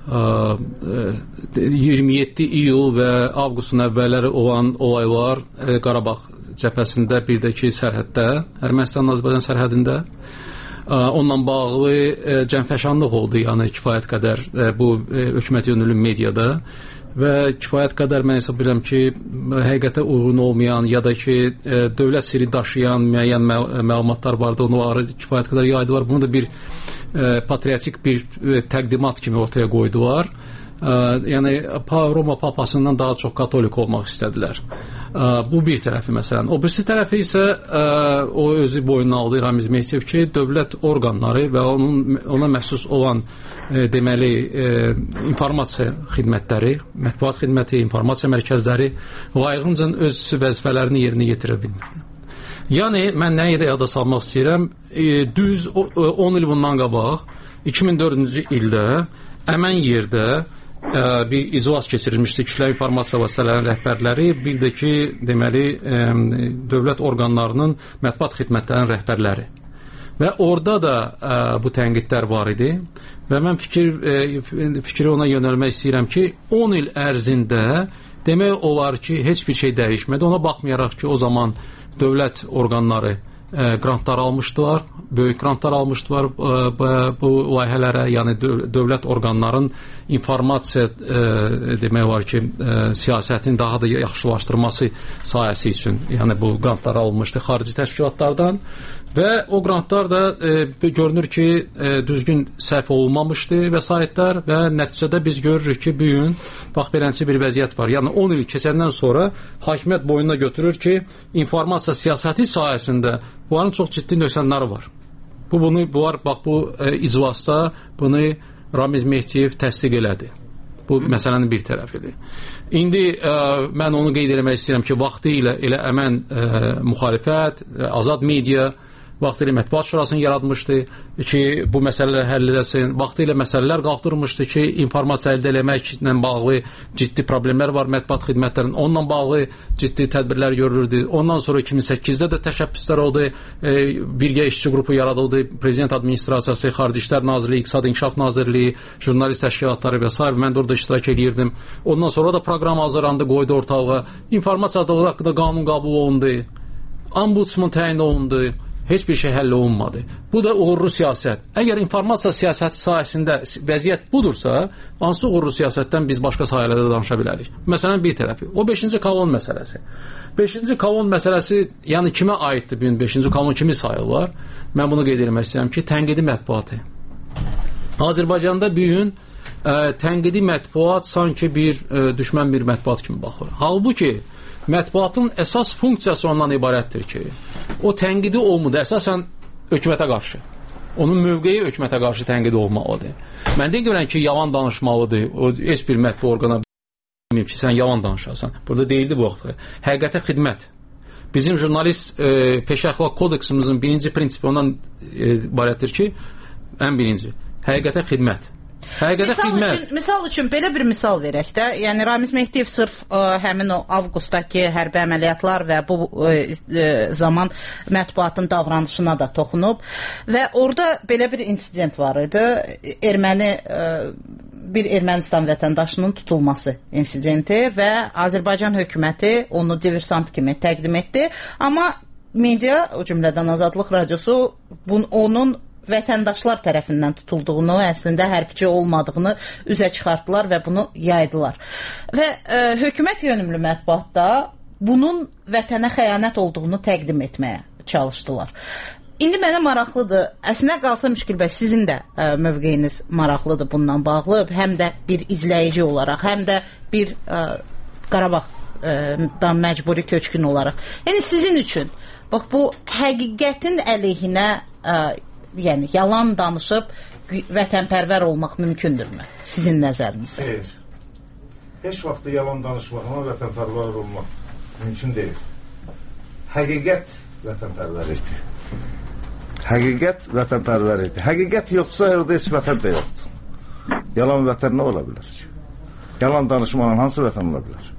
iyirmi yeddi iyul və avqustun əvvəlləri olan olaylar Qarabağ cəbhəsində, bir də ki sərhəddə, Ermənistan-Azərbaycan sərhədində onunla bağlı cəmfəşanlıq oldu, yəni kifayət qədər bu hökumət yönümlü mediada və kifayət qədər mən hesab edirəm ki, həqiqətə uyğun olmayan ya da ki dövlət sirri daşıyan müəyyən məlumatlar vardı, onları kifayət qədər yaydılar. Bunu da bir E, patriotik bir e, təqdimat kimi ortaya qoydular. E, yəni Roma papasından daha çox katolik olmaq istədilər. E, bu bir tərəfi məsələn. O birisi tərəfi isə e, o özü boynuna aldı Ramiz Mehdiyev ki, dövlət orqanları və onun ona məxsus olan e, deməli e, informasiya xidmətləri, mətbuat xidməti, informasiya mərkəzləri layiqincə öz vəzifələrini yerinə yetirə bilmir. Yəni, mən nəyi də yada salmaq istəyirəm, e, düz on il bundan qabaq, iki min dördüncü ildə əmən yerdə e, bir iclas keçirilmişdi kütləvi informasiya vasitələrinin rəhbərləri, bir də ki, deməli, e, dövlət orqanlarının mətbuat xidmətlərinin rəhbərləri. Və orada da e, bu tənqidlər var idi Və mən fikir, e, fikri ona yönəlmək istəyirəm ki, on il ərzində demək olar ki, heç bir şey dəyişmədi. Ona baxmayaraq ki, o zaman dövlət orqanları e, qrantlar almışdılar, böyük qrantlar almışdılar e, bu, bu layihələrə, yəni dövlət orqanların informasiya e, demək var ki, e, siyasətin daha da yaxşılaşdırması sayəsi üçün, yəni bu qrantlar alınmışdı xarici təşkilatlardan. Və o qrantlar da e, görünür ki, e, düzgün sərf olunmamışdı vəsaitlər və nəticədə biz görürük ki, bu gün bax beləncə bir vəziyyət var. Yəni on il keçəndən sonra hakimiyyət boynuna götürür ki, informasiya siyasəti sayəsində bunların çox ciddi nöqsanları var. Bu bunu bu var bax bu e, iclasda bunu Ramiz Mehdiyev təsdiq elədi. Bu məsələnin bir tərəfidir. İndi e, mən onu qeyd etmək istəyirəm ki, vaxtı ilə elə əmən e, müxalifət, e, azad media vaxtilə mətbuat şurasını yaratmışdı ki, bu məsələləri həll eləsin. Vaxtilə məsələlər qalxdırmışdı ki, informasiya əldə eləməklə bağlı ciddi problemlər var mətbuat xidmətlərinin. Onunla bağlı ciddi tədbirlər görülürdü. Ondan sonra iki min səkkizdə də təşəbbüslər oldu. E, birgə işçi qrupu yaradıldı. Prezident administrasiyası, Xarici İşlər Nazirliyi, İqtisadi İnkişaf Nazirliyi, jurnalist təşkilatları və s. Mən də orada iştirak edirdim. Ondan sonra da proqram hazırlandı, qoydu ortalığa. İnformasiya haqqında qanun qəbul olundu. Ombudsman təyin olundu. Heç bir şey həll olunmadı. Bu da uğurlu siyasət. Əgər informasiya siyasəti sayəsində vəziyyət budursa, hansı uğurlu siyasətdən biz başqa sahələrdə danışa bilərik? Məsələn, bir tərəfi. O beşinci kolon məsələsi. beşinci kolon məsələsi, yəni kimə aiddir bu gün beşinci kolon kimi sayılır? Mən bunu qeyd etmək istəyirəm ki, tənqidi mətbuatı. Azərbaycanda bu gün ə, tənqidi mətbuat sanki bir ə, düşmən bir mətbuat kimi baxır. Halbuki mətbuatın əsas funksiyası ondan ibarətdir ki, o tənqidi olmadı, əsasən hökumətə qarşı. Onun mövqeyi hökumətə qarşı tənqidi olmalıdır. Mən deyim görən ki, yalan danışmalıdır. O heç bir mətbu orqana bilməyib ki, sən yalan danışarsan. Burada deyildi bu vaxtda. Həqiqətə xidmət. Bizim jurnalist e, peşə əxlaq kodeksimizin birinci prinsipi ondan e, ibarətdir ki, ən birinci, həqiqətə xidmət. Həqiqətə misal xidmət. üçün, misal üçün belə bir misal verək də, yəni Ramiz Mehdiyev sırf ə, həmin o avqustdakı hərbi əməliyyatlar və bu ə, ə, zaman mətbuatın davranışına da toxunub və orada belə bir insident var idi. Erməni ə, bir Ermənistan vətəndaşının tutulması insidenti və Azərbaycan hökuməti onu diversant kimi təqdim etdi. Amma media, o cümlədən Azadlıq Radiosu bun, onun vətəndaşlar tərəfindən tutulduğunu, əslində hərbçi olmadığını üzə çıxartdılar və bunu yaydılar. Və ə, hökumət yönümlü mətbuatda bunun vətənə xəyanət olduğunu təqdim etməyə çalışdılar. İndi mənə maraqlıdır, əslində qalsa Müşkil bəy, sizin də ə, mövqeyiniz maraqlıdır bundan bağlı, həm də bir izləyici olaraq, həm də bir ə, Qarabağdan məcburi köçkün olaraq. Yəni sizin üçün, bax bu həqiqətin əleyhinə ə, yəni yalan danışıb vətənpərvər olmaq mümkündürmü sizin nəzərinizdə? Xeyr. Heç vaxt yalan danışmaqla vətənpərvər olmaq mümkün deyil. Həqiqət vətənpərvərlikdir. Həqiqət vətənpərvərlikdir. Həqiqət yoxsa orada heç vətən də yoxdur. Yalan vətən nə ola bilər ki? Yalan danışmaqla hansı vətən ola bilər?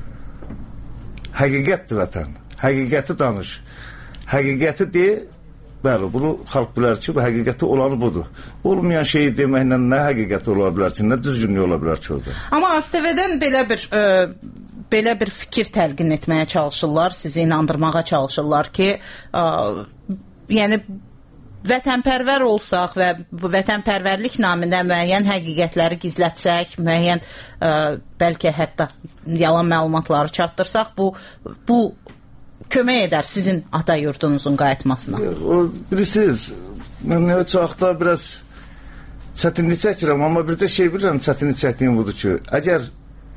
Həqiqətdir vətən. Həqiqəti danış. Həqiqəti deyə bəli, bunu xalq bilər ki, bu həqiqəti olanı budur. Olmayan şeyi deməklə nə həqiqəti ola bilər ki, nə düzgünlüyü ola bilər ki orada. Amma A S T V-dən belə bir ə, belə bir fikir təlqin etməyə çalışırlar, sizi inandırmağa çalışırlar ki, ə, yəni vətənpərvər olsaq və bu vətənpərvərlik namında müəyyən həqiqətləri gizlətsək, müəyyən ə, bəlkə hətta yalan məlumatları çatdırsaq, bu bu kömək edər sizin ata yurdunuzun qayıtmasına. O, bilirsiniz, mən çoxda biraz çətinlik çəkirəm, amma bir də şey bilirəm, çətinlik çəkdiyim budur ki, əgər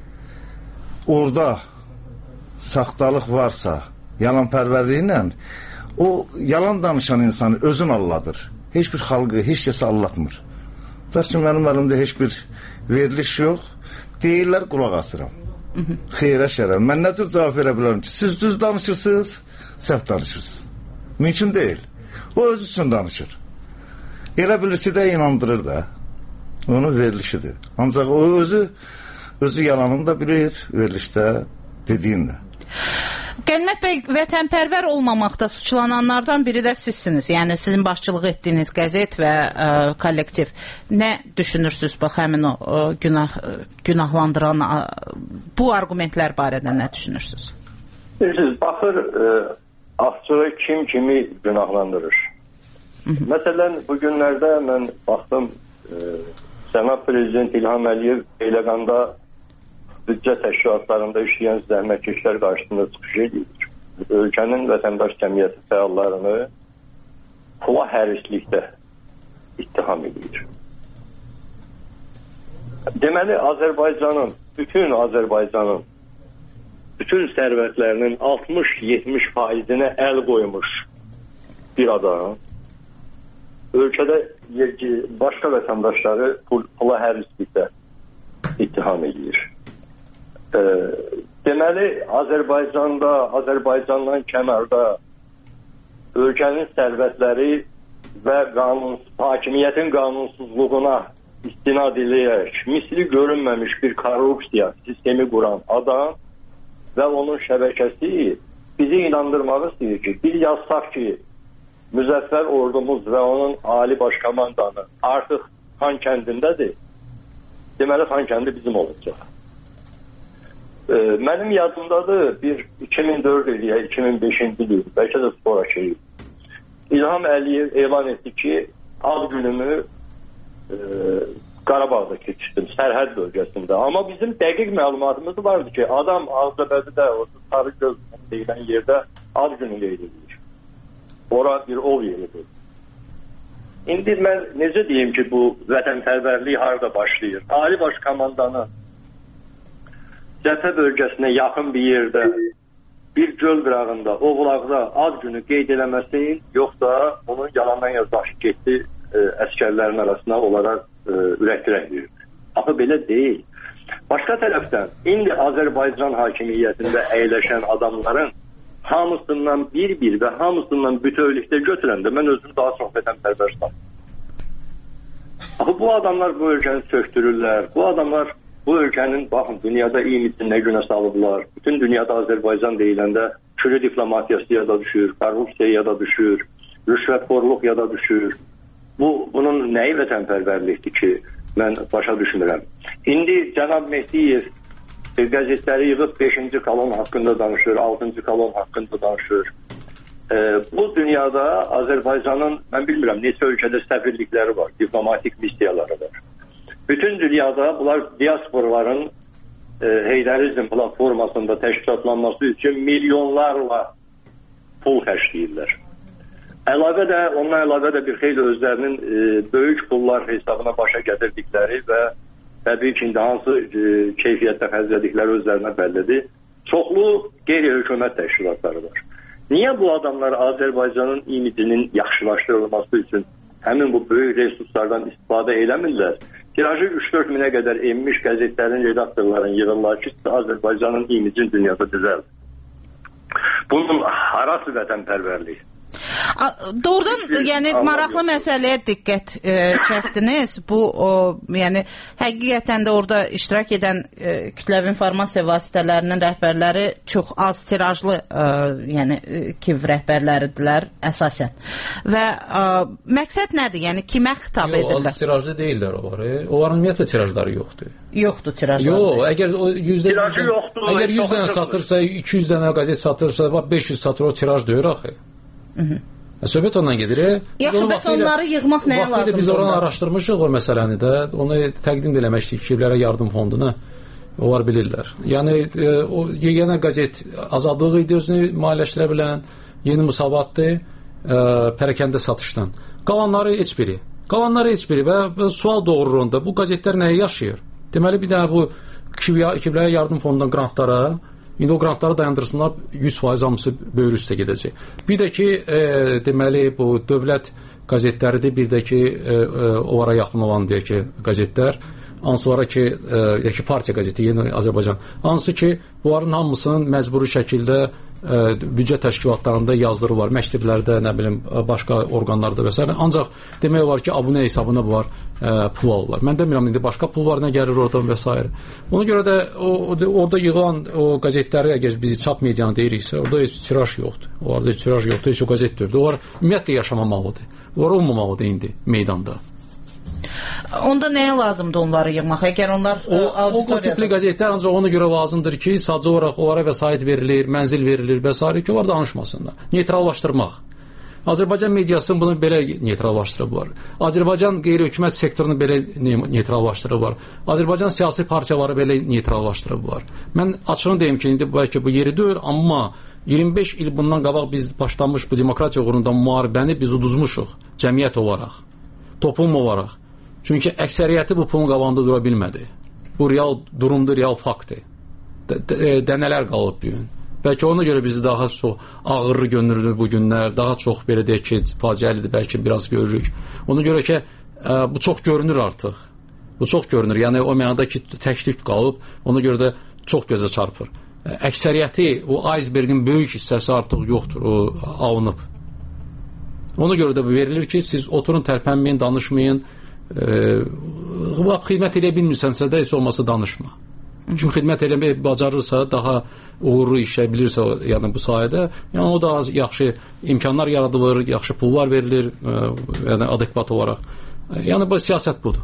orada saxtalıq varsa, yalanpərvərliklə, o yalan danışan insanı özün alladır. Heç bir xalqı, heç kəsə allatmır. Lakin mənim əlimdə heç bir veriliş yox, deyirlər, qulaq asıram. Xeyrə şərə. Mən nə tür cavab verə bilərəm ki, siz düz danışırsınız, səhv danışırsınız. Mümkün deyil. O öz üçün danışır. Elə bilirsi də inandırır da. Onun verilişidir. Ancaq o özü özü yalanını da bilir, verilişdə dediyində. Qənimət bəy, vətənpərvər olmamaqda suçlananlardan biri də sizsiniz. Yəni sizin başçılıq etdiyiniz qəzet və ə, kollektiv. Nə düşünürsünüz bax həmin o ə, günah günahlandıran ə, bu argumentlər barədə nə düşünürsünüz? Siz baxır ə, açığı kim kimi günahlandırır. Hı -hı. Məsələn, bu günlərdə mən baxdım ə, Cənab Prezident İlham Əliyev Beyləqanda büdcə təşkilatlarında işləyən zəhmətkeşlər qarşısında çıxış edir. Ölkənin vətəndaş cəmiyyəti fəallarını pula hərislikdə ittiham edir. Deməli, Azərbaycanın, bütün Azərbaycanın bütün sərvətlərinin altmış yetmiş faizinə əl qoymuş bir adam ölkədə başqa vətəndaşları pula hərislikdə ittiham edir. E, deməli, Azərbaycanda, Azərbaycandan kənarda ölkənin sərvətləri və qanun, hakimiyyətin qanunsuzluğuna istinad edərək misli görünməmiş bir korrupsiya sistemi quran adam və onun şəbəkəsi bizi inandırmaq istəyir ki, bir yazsaq ki, Müzəffər ordumuz və onun ali başkomandanı artıq Xan kəndindədir. Deməli, Xan kəndi bizim olacaq. E, mənim yadımdadır bir iki min dörd il ya iki min beşinci il, bəlkə də sonraki il. İlham Əliyev elan etdi ki, ad günümü e, Qarabağda keçirdim, sərhəd bölgəsində. Amma bizim dəqiq məlumatımız vardı ki, adam Ağcabədidə, o sarı göz deyilən yerdə ad günü qeyd edilir. Ora bir ol yeridir. İndi mən necə deyim ki, bu vətənpərvərlik harada başlayır? Ali Baş Komandanı cəbhə bölgəsinə yaxın bir yerdə, bir göl qırağında, o qulaqda ad günü qeyd eləməsin, yoxsa onun yalandan yazdaşı getdi ə, əskərlərin arasına olaraq ürəkdirək verir. Axı belə deyil. Başqa tərəfdən, indi Azərbaycan hakimiyyətində əyləşən adamların hamısından bir-bir və hamısından bütövlükdə götürəndə mən özümü daha çox vətənpərvər sanırım. Axı bu adamlar bu ölkəni söktürürlər. Bu adamlar bu ölkənin, baxın, dünyada imicini nə günə salıblar. Bütün dünyada Azərbaycan deyiləndə kürü diplomatiyası yada düşür, korrupsiya yada düşür, rüşvətxorluq yada düşür. Bu, bunun nəyi vətənpərvərlikdir ki, mən başa düşmürəm. İndi Cənab Mehdiyev qəzetləri yığıb beşinci kolon haqqında danışır, altıncı kolon haqqında danışır. E, bu dünyada Azərbaycanın, mən bilmirəm, neçə ölkədə səfirlikləri var, diplomatik missiyaları var. Bütün dünyada bunlar diasporaların e, Heydərizm platformasında təşkilatlanması üçün milyonlarla pul xərcləyirlər. Əlavə də, ondan əlavə də bir xeyli özlərinin e, böyük pullar hesabına başa gətirdikləri və təbii ki, indi hansı e, keyfiyyətdə xərclədikləri özlərinə bəllidir. Çoxlu qeyri-hökumət təşkilatları var. Niyə bu adamlar Azərbaycanın imicinin yaxşılaşdırılması üçün həmin bu böyük resurslardan istifadə eləmirlər? Tirajı üç dörd minə qədər enmiş qəzetlərin, redaktorların yığırlar ki, Azərbaycanın imicini dünyada düzəldir. Bunun harası vətənpərvərliyi? Doğrudan, yəni maraqlı məsələyə diqqət e, çəkdiniz. Bu, o, yəni həqiqətən də orada iştirak edən e, kütləvi informasiya vasitələrinin rəhbərləri çox az tirajlı, e, yəni Kiv rəhbərləridirlər əsasən. Və e, məqsəd nədir? Yəni kimə xitab Yo, edirlər? Az tirajlı deyirlər onlar. E. Onların ümumiyyətlə tirajları yoxdur. Yoxdur tirajları. Yox, əgər o yüzdə əgər yüz dənə satırsa, iki yüz dənə qəzet satırsa, beş yüz satır, o tiraj deyir axı. Mhm. Söhbət ondan gedir. Yaxşı, bəs onları yığmaq nəyə lazımdır? Biz oranı araşdırmışıq o məsələni də. Onu təqdim eləmişdik Kivlərə yardım fonduna. Onlar bilirlər. Yəni e, o yeganə qəzet Azadlıq idi özünü maliyyələşdirə bilən, Yeni Musavatdır, e, pərakəndə satışdan. Qalanları heç biri. Qalanları heç biri və, və sual doğurur onda. Bu qəzetlər nəyə yaşayır? Deməli bir daha bu Kivlərə yardım fondundan qrantlara İndi o qrantları dayandırsınlar, yüz faiz hamısı böyür üstə gedəcək. Bir də ki, e, deməli, bu dövlət qəzetləridir, bir də ki, e, e, onlara yaxın olan deyək ki, qəzetlər, hansılara ki, e, ki, partiya qəzeti, Yeni Azərbaycan, hansı ki, bunların hamısının məcburi şəkildə büdcə təşkilatlarında yazdırı var, məktəblərdə, nə bilim, başqa orqanlarda və s. Ancaq demək olar ki, abunə hesabına var, ə, pul alırlar. Mən demirəm, indi başqa pul var, nə gəlir oradan və s. Ona görə də o, orada yığılan o qəzetləri, əgər biz çap medianı deyiriksə, orada heç tiraj yoxdur. Orada heç tiraj yoxdur, heç o qəzet deyirdi. Onlar ümumiyyətlə yaşamamalıdır. Onlar olmamalıdır indi meydanda. Onda nəyə lazımdır onları yığmaq? Əgər onlar o, o, o tipli qəzetlər ancaq ona görə lazımdır ki, sadəcə olaraq onlara vəsait verilir, mənzil verilir və s. ki, onlar danışmasınlar. Neytrallaşdırmaq. Azərbaycan mediasını bunu belə neytrallaşdırıblar. Azərbaycan qeyri-hökumət sektorunu belə neytrallaşdırıblar. Azərbaycan siyasi partiyaları belə neytrallaşdırıblar. Mən açığını deyim ki, indi bəlkə bu yeri deyil, amma iyirmi beş il bundan qabaq biz başlamış bu demokratiya uğrunda müharibəni biz uduzmuşuq cəmiyyət olaraq, toplum olaraq. Çünki əksəriyyəti bu pulun qabağında dura bilmədi. Bu real durumdur, real faktdır. Dənələr qalıb bu gün. Bəlkə ona görə bizi daha çox ağırlı görünür bu günlər, daha çox belə deyək ki, faciəlidir, bəlkə biraz görürük. Ona görə ki, ə, bu çox görünür artıq. Bu çox görünür. Yəni o mənada ki, təklif qalıb, ona görə də çox gözə çarpır. Əksəriyyəti, o icebergin böyük hissəsi artıq yoxdur, o alınıb. Ona görə də bu verilir ki, siz oturun, tərpənməyin, danışmayın. Bu xidmət eləyə bilmirsənsə də heç olmasa danışma. Çünki xidmət eləmək bacarırsa, daha uğurlu işləyə bilirsə, yəni bu sayədə, yəni o da yaxşı imkanlar yaradılır, yaxşı pullar verilir, yəni adekvat olaraq. Yəni bu siyasət budur.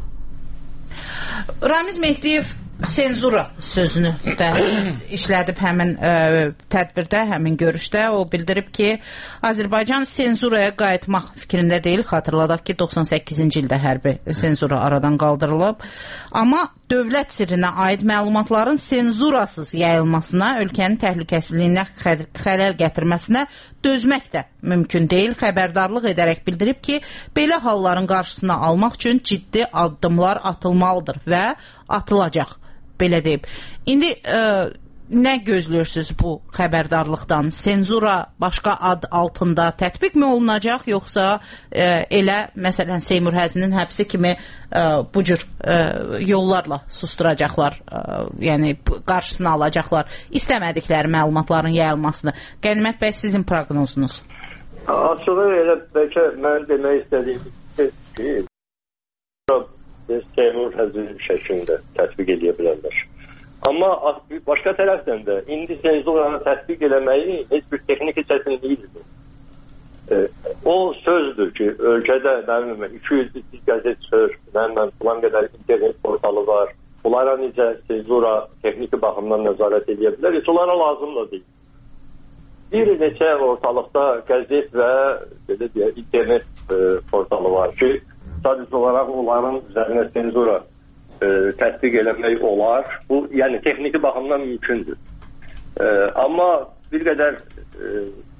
Ramiz Mehdiyev senzura sözünü də işlədib həmin ə, tədbirdə, həmin görüşdə. O bildirib ki, Azərbaycan senzuraya qayıtmaq fikrində deyil. Xatırladaq ki, doxsan səkkizinci ildə hərbi senzura aradan qaldırılıb. Amma dövlət sirrinə aid məlumatların senzurasız yayılmasına, ölkənin təhlükəsizliyinə xələl gətirməsinə dözmək də mümkün deyil. Xəbərdarlıq edərək bildirib ki, belə halların qarşısını almaq üçün ciddi addımlar atılmalıdır və atılacaq. Belə deyib. İndi ə, nə gözləyirsiniz bu xəbərdarlıqdan? Senzura başqa ad altında tətbiq mi olunacaq, yoxsa ə, elə, məsələn, Seymur Həzinin həbsi kimi ə, bu cür ə, yollarla susturacaqlar, ə, yəni qarşısını alacaqlar, istəmədikləri məlumatların yayılmasını? Qənimət bəy, sizin proqnozunuz? Açığı elə bəlkə mən demək istədiyim ki, Seymur Həzin şəklində tətbiq edə bilərlər. Amma başqa tərəfdən də indi senzuranı tətbiq eləməyi heç bir texniki çətinliyidir. E, o sözdür ki, ölkədə mənim iki yüz qəzet çıxır, mənim filan qədər internet portalı var. Bunlara necə senzura texniki baxımdan nəzarət edə bilər? Heç onlara lazım da deyil. Bir neçə ortalıqda qəzet və belə deyək, internet e, portalı var ki, sadəcə olaraq onların üzərinə senzura e, tətbiq eləmək olar. Bu, yəni texniki baxımdan mümkündür. E, amma bir qədər e,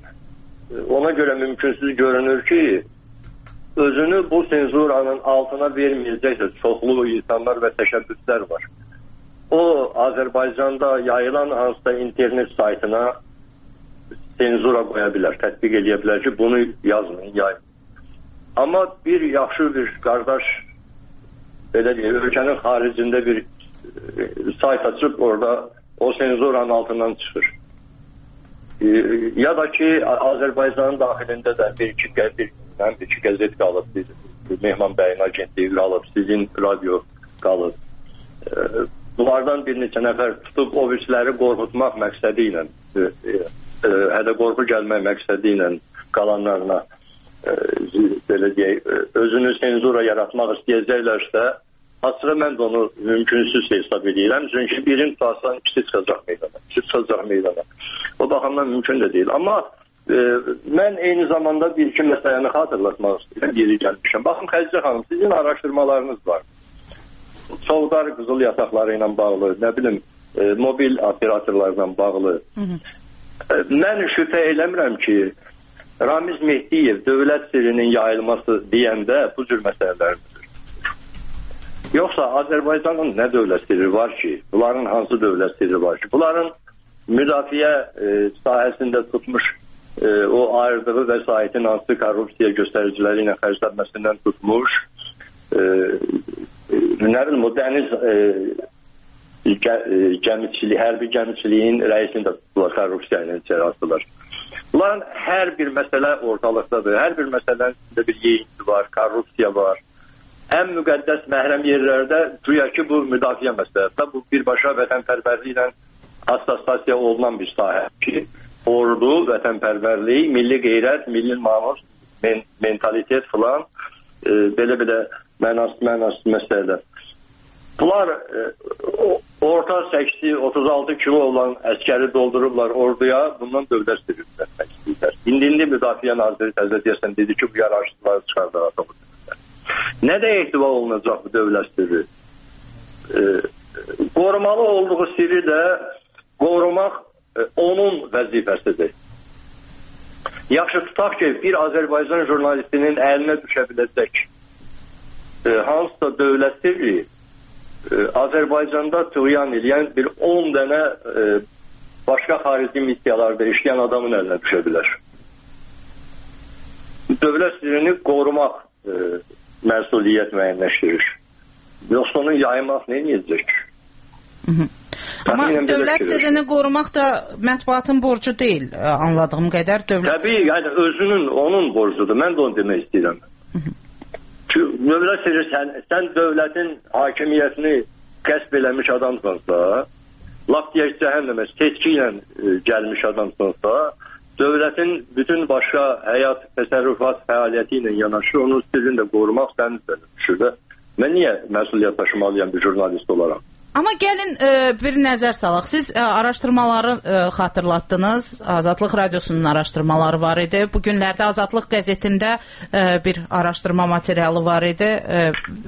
ona görə mümkünsüz görünür ki, özünü bu senzuranın altına verməyəcəksə çoxlu insanlar və təşəbbüslər var. O, Azərbaycanda yayılan hansısa internet saytına senzura qoya bilər, tətbiq edə bilər ki, bunu yazmayın, yayın. Amma bir yaxşı bir qardaş belə deyək, ölkənin xaricində bir e, sayt açıb orada o senzuranın altından çıxır. E, ya da ki Azərbaycanın daxilində də bir iki, bir, bir iki qəzet qalıb, bir, bir Mehman bəyin agentliyi qalıb, sizin radio qalıb. E, bunlardan bir neçə nəfər tutub o birisiləri qorxutmaq məqsədi ilə, e, e, hədə qorxu gəlmək məqsədi ilə qalanlarına belə deyək, özünü senzura yaratmaq istəyəcəklərsə, aslında mən də onu mümkünsüz hesab edirəm. Çünki birin tutarsan ikisi çıxacaq meydana. İkisi çıxacaq meydana. O baxımdan mümkün də deyil. Amma e, mən eyni zamanda bir iki məsələni xatırlatmaq istəyirəm, geri gəlmişəm. Baxın Xədicə xanım, sizin araşdırmalarınız var. Soğudar qızıl yataqları ilə bağlı, nə bilim, e, mobil operatorlarla bağlı. Hı -hı. E, mən şübhə eləmirəm ki, Ramiz Mehdiyev dövlət sirrinin yayılması deyəndə bu cür məsələlərdir. Yoxsa Azərbaycanın nə dövlət sirri var ki? Bunların hansı dövlət sirri var ki? Bunların müdafiə e, sahəsində tutmuş e, o ayırdığı vəsaitin hansı korrupsiya göstəriciləri ilə xərclənməsindən tutmuş, e, e, nə bilim o dəniz e, gəmiçilik, hərbi gəmiçiliyin rəisini də tutdular, korrupsiya ilə içəri atdılar. Bunların hər bir məsələ ortalıqdadır. Hər bir məsələnin içində bir yeyinti var, korrupsiya var. Ən müqəddəs məhrəm yerlərdə güya ki, bu müdafiə məsələsi. Bu birbaşa vətənpərvərliklə assosiasiya olunan bir sahə ki, ordu, vətənpərvərlik, milli qeyrət, milli namus, men mentalitet filan, e, belə-belə mənasız mənasız məsələlər. Bunlar e, orta səksi otuz altı kilo olan əskəri doldurublar orduya, bundan dövlət sirri düzəltmək istəyirlər. İndi-indi Müdafiə Naziri təzə deyəsən dedi ki, bu yaraşıqları çıxardır. Nə də ehtiva olunacaq bu dövlət sirri? E, qorumalı olduğu sirri də qorumaq e, onun vəzifəsidir. Yaxşı tutaq ki, bir Azərbaycan jurnalistinin əlinə düşə biləcək e, hansısa dövlət sirri e, Azərbaycanda tüğyan edən bir on dənə e, başqa xarici missiyalarda işləyən adamın əlinə düşə bilər. Dövlət sirrini qorumaq e, məsuliyyət müəyyənləşdirir. Yoxsa onu yaymaq nə edəcək? Amma dövlət sirrini qorumaq da mətbuatın borcu deyil, anladığım qədər. Dövlət... Təbii, yəni özünün, onun borcudur. Mən də onu demək istəyirəm. Dövlət sirri, sən, sən dövlətin hakimiyyətini qəsb eləmiş adamsansa, laf deyək cəhənnəmə, seçki ilə e, gəlmiş adamsansa, dövlətin bütün başqa həyat, təsərrüfat fəaliyyəti ilə yanaşı, onun sirrini də qorumaq sənin üzərinə düşür. Mən niyə məsuliyyət taşımalıyam bir jurnalist olaraq? Amma gəlin e, bir nəzər salaq. Siz e, araşdırmaları e, xatırlatdınız. Azadlıq Radiosunun araşdırmaları var idi. Bu günlərdə Azadlıq qəzetində e, bir araşdırma materialı var idi. E,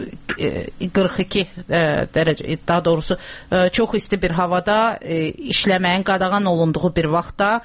e, qırx iki e, dərəcə, daha doğrusu e, çox isti bir havada e, işləməyin qadağan olunduğu bir vaxtda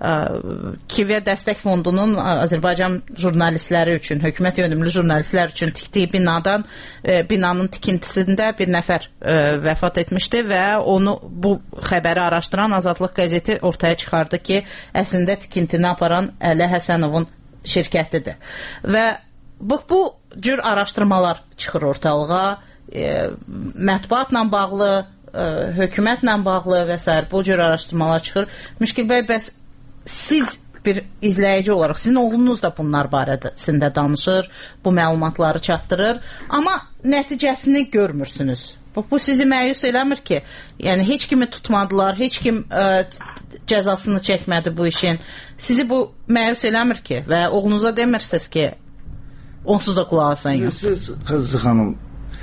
Kiviyə Dəstək Fondunun Azərbaycan jurnalistləri üçün, hökumət yönümlü jurnalistlər üçün tikdiyi binadan, e, binanın tikintisində bir nəfər e, vəfat etmişdi və onu, bu xəbəri araşdıran Azadlıq qəzeti ortaya çıxardı ki, əslində tikintini aparan Əli Həsənovun şirkətidir. Və bu, bu cür araşdırmalar çıxır ortalığa, e, mətbuatla bağlı, e, hökumətlə bağlı və s. bu cür araşdırmalar çıxır. Müşkil bəy, bəs siz bir izləyici olaraq, sizin oğlunuz da bunlar barəsində danışır, bu məlumatları çatdırır, amma nəticəsini görmürsünüz. Bu, bu sizi məyus eləmir ki, yəni heç kimi tutmadılar, heç kim ə, cəzasını çəkmədi bu işin. Sizi bu məyus eləmir ki və oğlunuza demirsiniz ki, onsuz da qulaq asan yox. Siz, Xəzri xanım,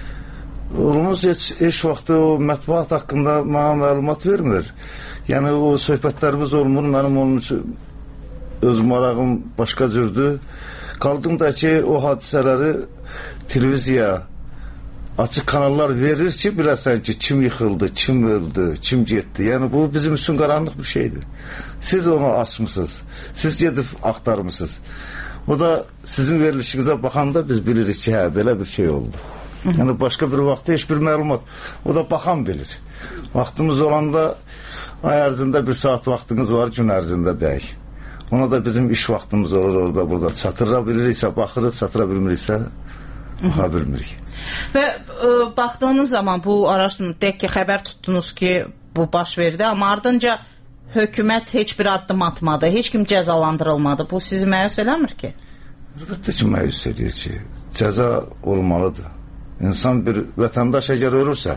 oğlumuz heç, heç vaxtı o mətbuat haqqında mənə məlumat vermir. Yəni o söhbətlərimiz olmur, mənim onun üçün öz marağım başqa cürdür. Qaldım da ki, o hadisələri televiziya, açıq kanallar verir ki, biləsən ki, kim yıxıldı, kim öldü, kim getdi. Yəni bu bizim üçün qaranlıq bir şeydir. Siz onu açmısınız, siz gedib axtarmısınız. O da sizin verilişinizə baxanda biz bilirik ki, hə, belə bir şey oldu. Yəni başqa bir vaxtda heç bir məlumat, o da baxan bilir. Vaxtımız olanda ay ərzində bir saat vaxtınız var, gün ərzində deyək. Ona da bizim iş vaxtımız olur orada, burada çatıra biliriksə baxırıq, çatıra bilmiriksə baxa bilmirik. Və ə, baxdığınız zaman bu araşdırma, deyək ki, xəbər tutdunuz ki, bu baş verdi, amma ardınca hökumət heç bir addım atmadı, heç kim cəzalandırılmadı. Bu sizi məyus eləmir ki? Əlbəttə ki, məyus edir ki, cəza olmalıdır. İnsan bir vətəndaş əgər ölürsə,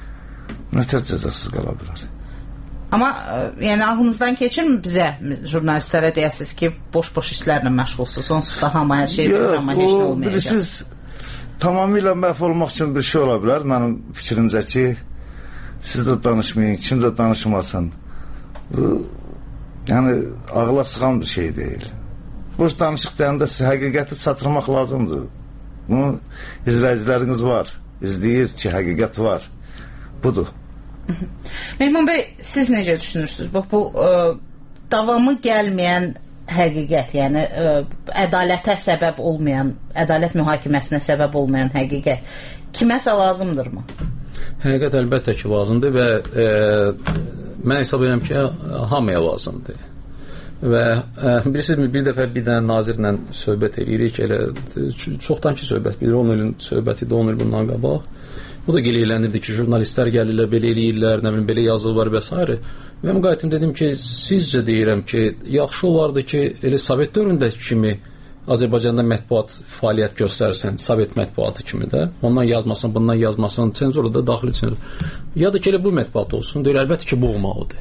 nətər cəzasız qala bilər? Amma yəni ağlınızdan keçirmi bizə, jurnalistlərə deyəsiniz ki, boş-boş işlərlə məşğulsuz, onsuz da hamı hər şey bilir, amma heç nə olmayacaq. Bilirsiniz, tamamilə məhv olmaq üçün bir şey ola bilər. Mənim fikrimcə ki, siz də danışmayın, kim də danışmasın. Bu, yəni ağla sıxan bir şey deyil. Boş danışıq deyəndə həqiqəti çatdırmaq lazımdır. Bunu izləyiciləriniz var, izləyir ki, həqiqət var. Budur. Mehman bəy, siz necə düşünürsünüz? Bax, bu ə, davamı gəlməyən həqiqət, yəni ə, ədalətə səbəb olmayan, ədalət mühakiməsinə səbəb olmayan həqiqət kiməsə lazımdırmı? Həqiqət əlbəttə ki, lazımdır və ə, mən hesab edirəm ki, hamıya lazımdır. Və ə, bilirsiniz, bir dəfə bir dənə nazirlə söhbət edirik, elə çoxdan ki söhbət bilir, on ilin söhbətidir, on il bundan qabaq. Bu da qeylənirdi ki, jurnalistlər gəlirlər, belə eləyirlər, nə bilim, belə yazılır və s. Mən qayıtım dedim ki, sizcə deyirəm ki, yaxşı olardı ki, elə Sovet dövründəki kimi Azərbaycanda mətbuat fəaliyyət göstərsin, Sovet mətbuatı kimi də. Ondan yazmasın, bundan yazmasın, senzorla da daxili senzor. Ya da ki, elə bu mətbuat olsun. Deyir, əlbəttə ki, bu olmalıdır.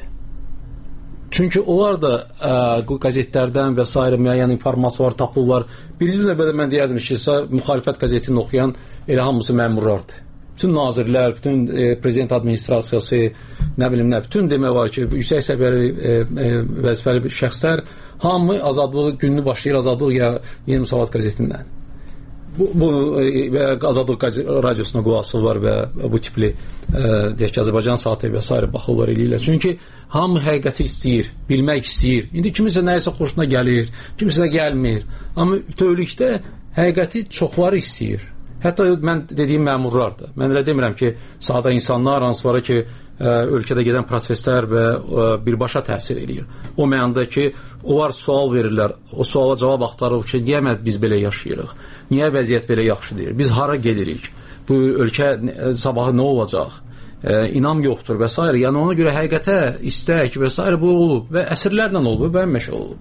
Çünki onlar da ə, qəzetlərdən və s. müəyyən informasiyalar tapırlar. Birinci növbədə mən deyərdim ki, müxalifət qəzetini oxuyan elə hamısı məmurlardır. Bütün nazirlər, bütün e, prezident administrasiyası, nə bilim nə, bütün demək var ki, yüksək səviyyəli e, e, vəzifəli şəxslər hamı azadlığı gününü başlayır azadlıq ya Yeni Müsavat qəzetindən. Bu, bu e, və Azadlıq radiosuna qulaq var və bu tipli e, deyək ki, Azərbaycan saatı və s. baxırlar eləyirlər. Çünki hamı həqiqəti istəyir, bilmək istəyir. İndi kimisə nəyisə xoşuna gəlir, kimisə gəlmir. Amma bütövlükdə həqiqəti çoxları istəyir. Hətta mən dediyim məmurlardır. Mən elə demirəm ki, sahada insanlar, hansı var ki, ə, ölkədə gedən proseslər və ə, birbaşa təsir edir. O mənada ki, onlar sual verirlər, o suala cavab axtarır ki, niyə biz belə yaşayırıq? Niyə vəziyyət belə yaxşı deyir? Biz hara gedirik? Bu ölkə sabahı nə olacaq? Ə, inam yoxdur və s. Yəni ona görə həqiqətə, istək və s. bu olub və əsrlərlə olub və həmişə olub.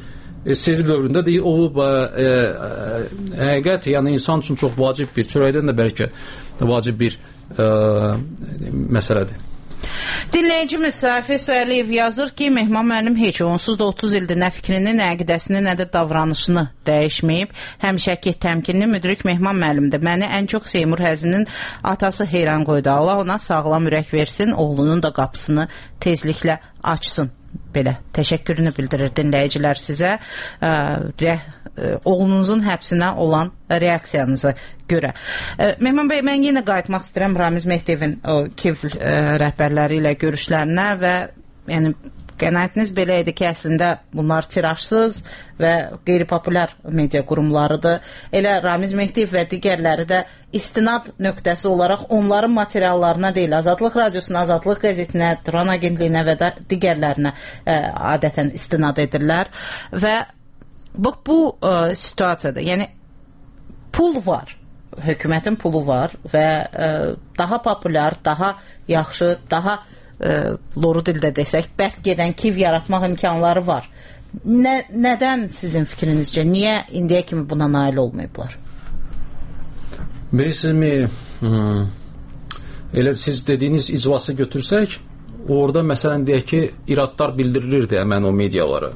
Sezib dövründə deyil, olub ə, ə, həqiqət, yəni insan üçün çox vacib bir, çörəkdən də bəlkə vacib bir ə, məsələdir. Dinləyicimiz Safis Əliyev yazır ki, Mehman müəllim heç onsuz da otuz ildir nə fikrini, nə əqidəsini, nə də davranışını dəyişməyib. Həmişəki təmkinli müdrik Mehman müəllimdir. Məni ən çox Seymur Həzinin atası heyran qoydu. Allah ona sağlam ürək versin, oğlunun da qapısını tezliklə açsın. Belə təşəkkürünü bildirir dinləyicilər sizə ə, rə, ə, oğlunuzun həbsinə olan reaksiyanızı görə. Ə, Mehman bəy, mən yenə qayıtmaq istəyirəm Ramiz Mehdiyevin o Kiv ə, rəhbərləri ilə görüşlərinə və yəni qənaətiniz belə idi ki, əslində bunlar tirajsız və qeyri-populyar media qurumlarıdır. Elə Ramiz Mehdiyev və digərləri də istinad nöqtəsi olaraq onların materiallarına deyil, Azadlıq radiosuna, Azadlıq qəzetinə, Turan agentliyinə və də digərlərinə ə, adətən istinad edirlər. Və bu, bu ə, situasiyada, yəni pul var, hökumətin pulu var və ə, daha populyar, daha yaxşı, daha Ə, loru dildə desək, bərk gedən Kiv yaratmaq imkanları var. Nə, nədən sizin fikrinizcə? Niyə indiyə kimi buna nail olmayıblar? Bilirsinizmi, hmm, elə siz dediyiniz iclası götürsək, orada məsələn deyək ki, iradlar bildirilirdi həmən o medialara.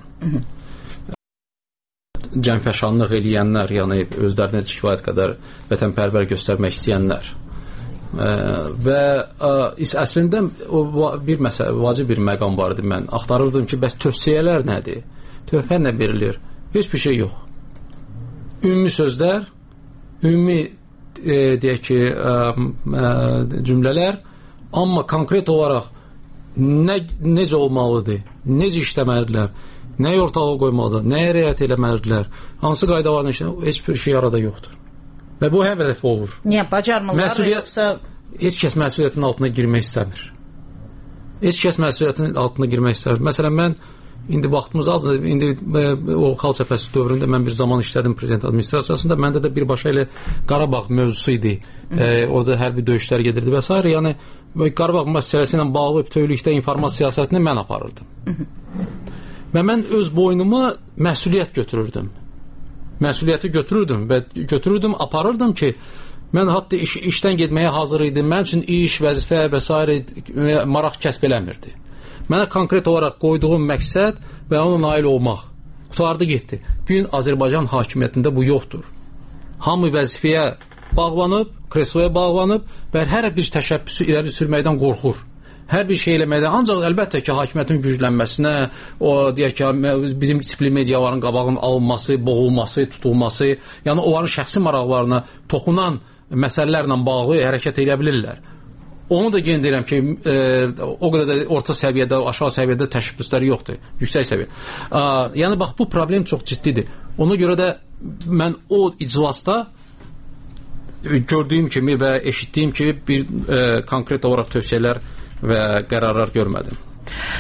Cəmfəşanlıq eləyənlər, yəni özlərinə kifayət qədər vətənpərvər göstərmək istəyənlər. Ə, və ə, əslində o, bir məsələ, vacib bir məqam vardı, mən axtarırdım ki, bəs tövsiyələr nədir? Töhfə nə verilir? Heç bir şey yox. Ümumi sözlər, ümumi e, deyək ki, ə, ə, cümlələr, amma konkret olaraq nə, necə olmalıdır, necə işləməlidirlər, nəyə ortalığa qoymalıdır, nəyə riayət eləməlidirlər, hansı qaydaların işlə, heç bir şey arada yoxdur. Və bu həm hədəf olur. Niyə, bacarmırlar yoxsa? Heç kəs məsuliyyətin altına girmək istəmir. Heç kəs məsuliyyətin altına girmək istəmir. Məsələn, mən indi vaxtımız azdır, indi e, o xalq cəbhəsi dövründə mən bir zaman işlədim prezident administrasiyasında, məndə də birbaşa elə Qarabağ mövzusu idi. E, orada hərbi döyüşlər gedirdi və s. Yəni, Qarabağ məsələsi ilə bağlı bütövlükdə informasiya siyasətini mən aparırdım. Və mən öz boynuma məsuliyyət götürürdüm. Məsuliyyəti götürürdüm və götürürdüm, aparırdım ki, mən hatta iş, işdən getməyə hazır idim. Mənim üçün iş, vəzifə və s. maraq kəsb eləmirdi. Mənə konkret olaraq qoyduğum məqsəd və ona nail olmaq. Qutardı getdi. Gün Azərbaycan hakimiyyətində bu yoxdur. Hamı vəzifəyə bağlanıb, kresloya bağlanıb və hər bir təşəbbüsü irəli sürməkdən qorxur. Hər bir şey eləməkdən, ancaq əlbəttə ki, hakimiyyətin güclənməsinə, o deyək ki, bizim disipli mediaların qabağının alınması, boğulması, tutulması, yəni onların şəxsi maraqlarına toxunan məsələlərlə bağlı hərəkət edə bilirlər. Onu da qeyd edirəm ki, e, o qədər də orta səviyyədə, aşağı səviyyədə təşəbbüsləri yoxdur, yüksək səviyyə. E, yəni, bax, bu problem çox ciddidir. Ona görə də mən o iclasda gördüyüm kimi və eşitdiyim kimi bir e, konkret olaraq tövsiyələr və qərarlar görmədim.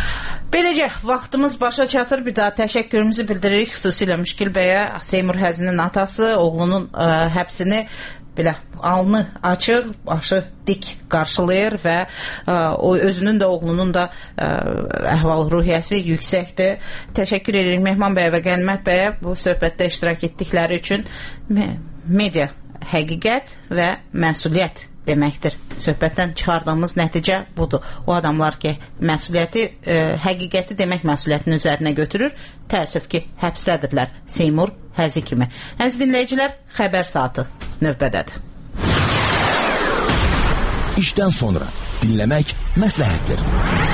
Beləcə, vaxtımız başa çatır. Bir daha təşəkkürümüzü bildiririk xüsusilə Müşkil bəyə, Seymur Həzinin atası, oğlunun ə, həbsini belə alnı açıq, başı dik qarşılayır və ə, o özünün də oğlunun da ə, əhval-ruhiyyəsi yüksəkdir. Təşəkkür edirik Mehman bəyə və Qənimət bəyə bu söhbətdə iştirak etdikləri üçün. Me media həqiqət və məsuliyyət deməkdir. Söhbətdən çıxardığımız nəticə budur. O adamlar ki, məsuliyyəti, e, həqiqəti demək məsuliyyətinin üzərinə götürür. Təəssüf ki, həbsdədirlər Seymur Həzi kimi. Əziz dinləyicilər, xəbər saatı növbədədir. İşdən sonra dinləmək məsləhətdir.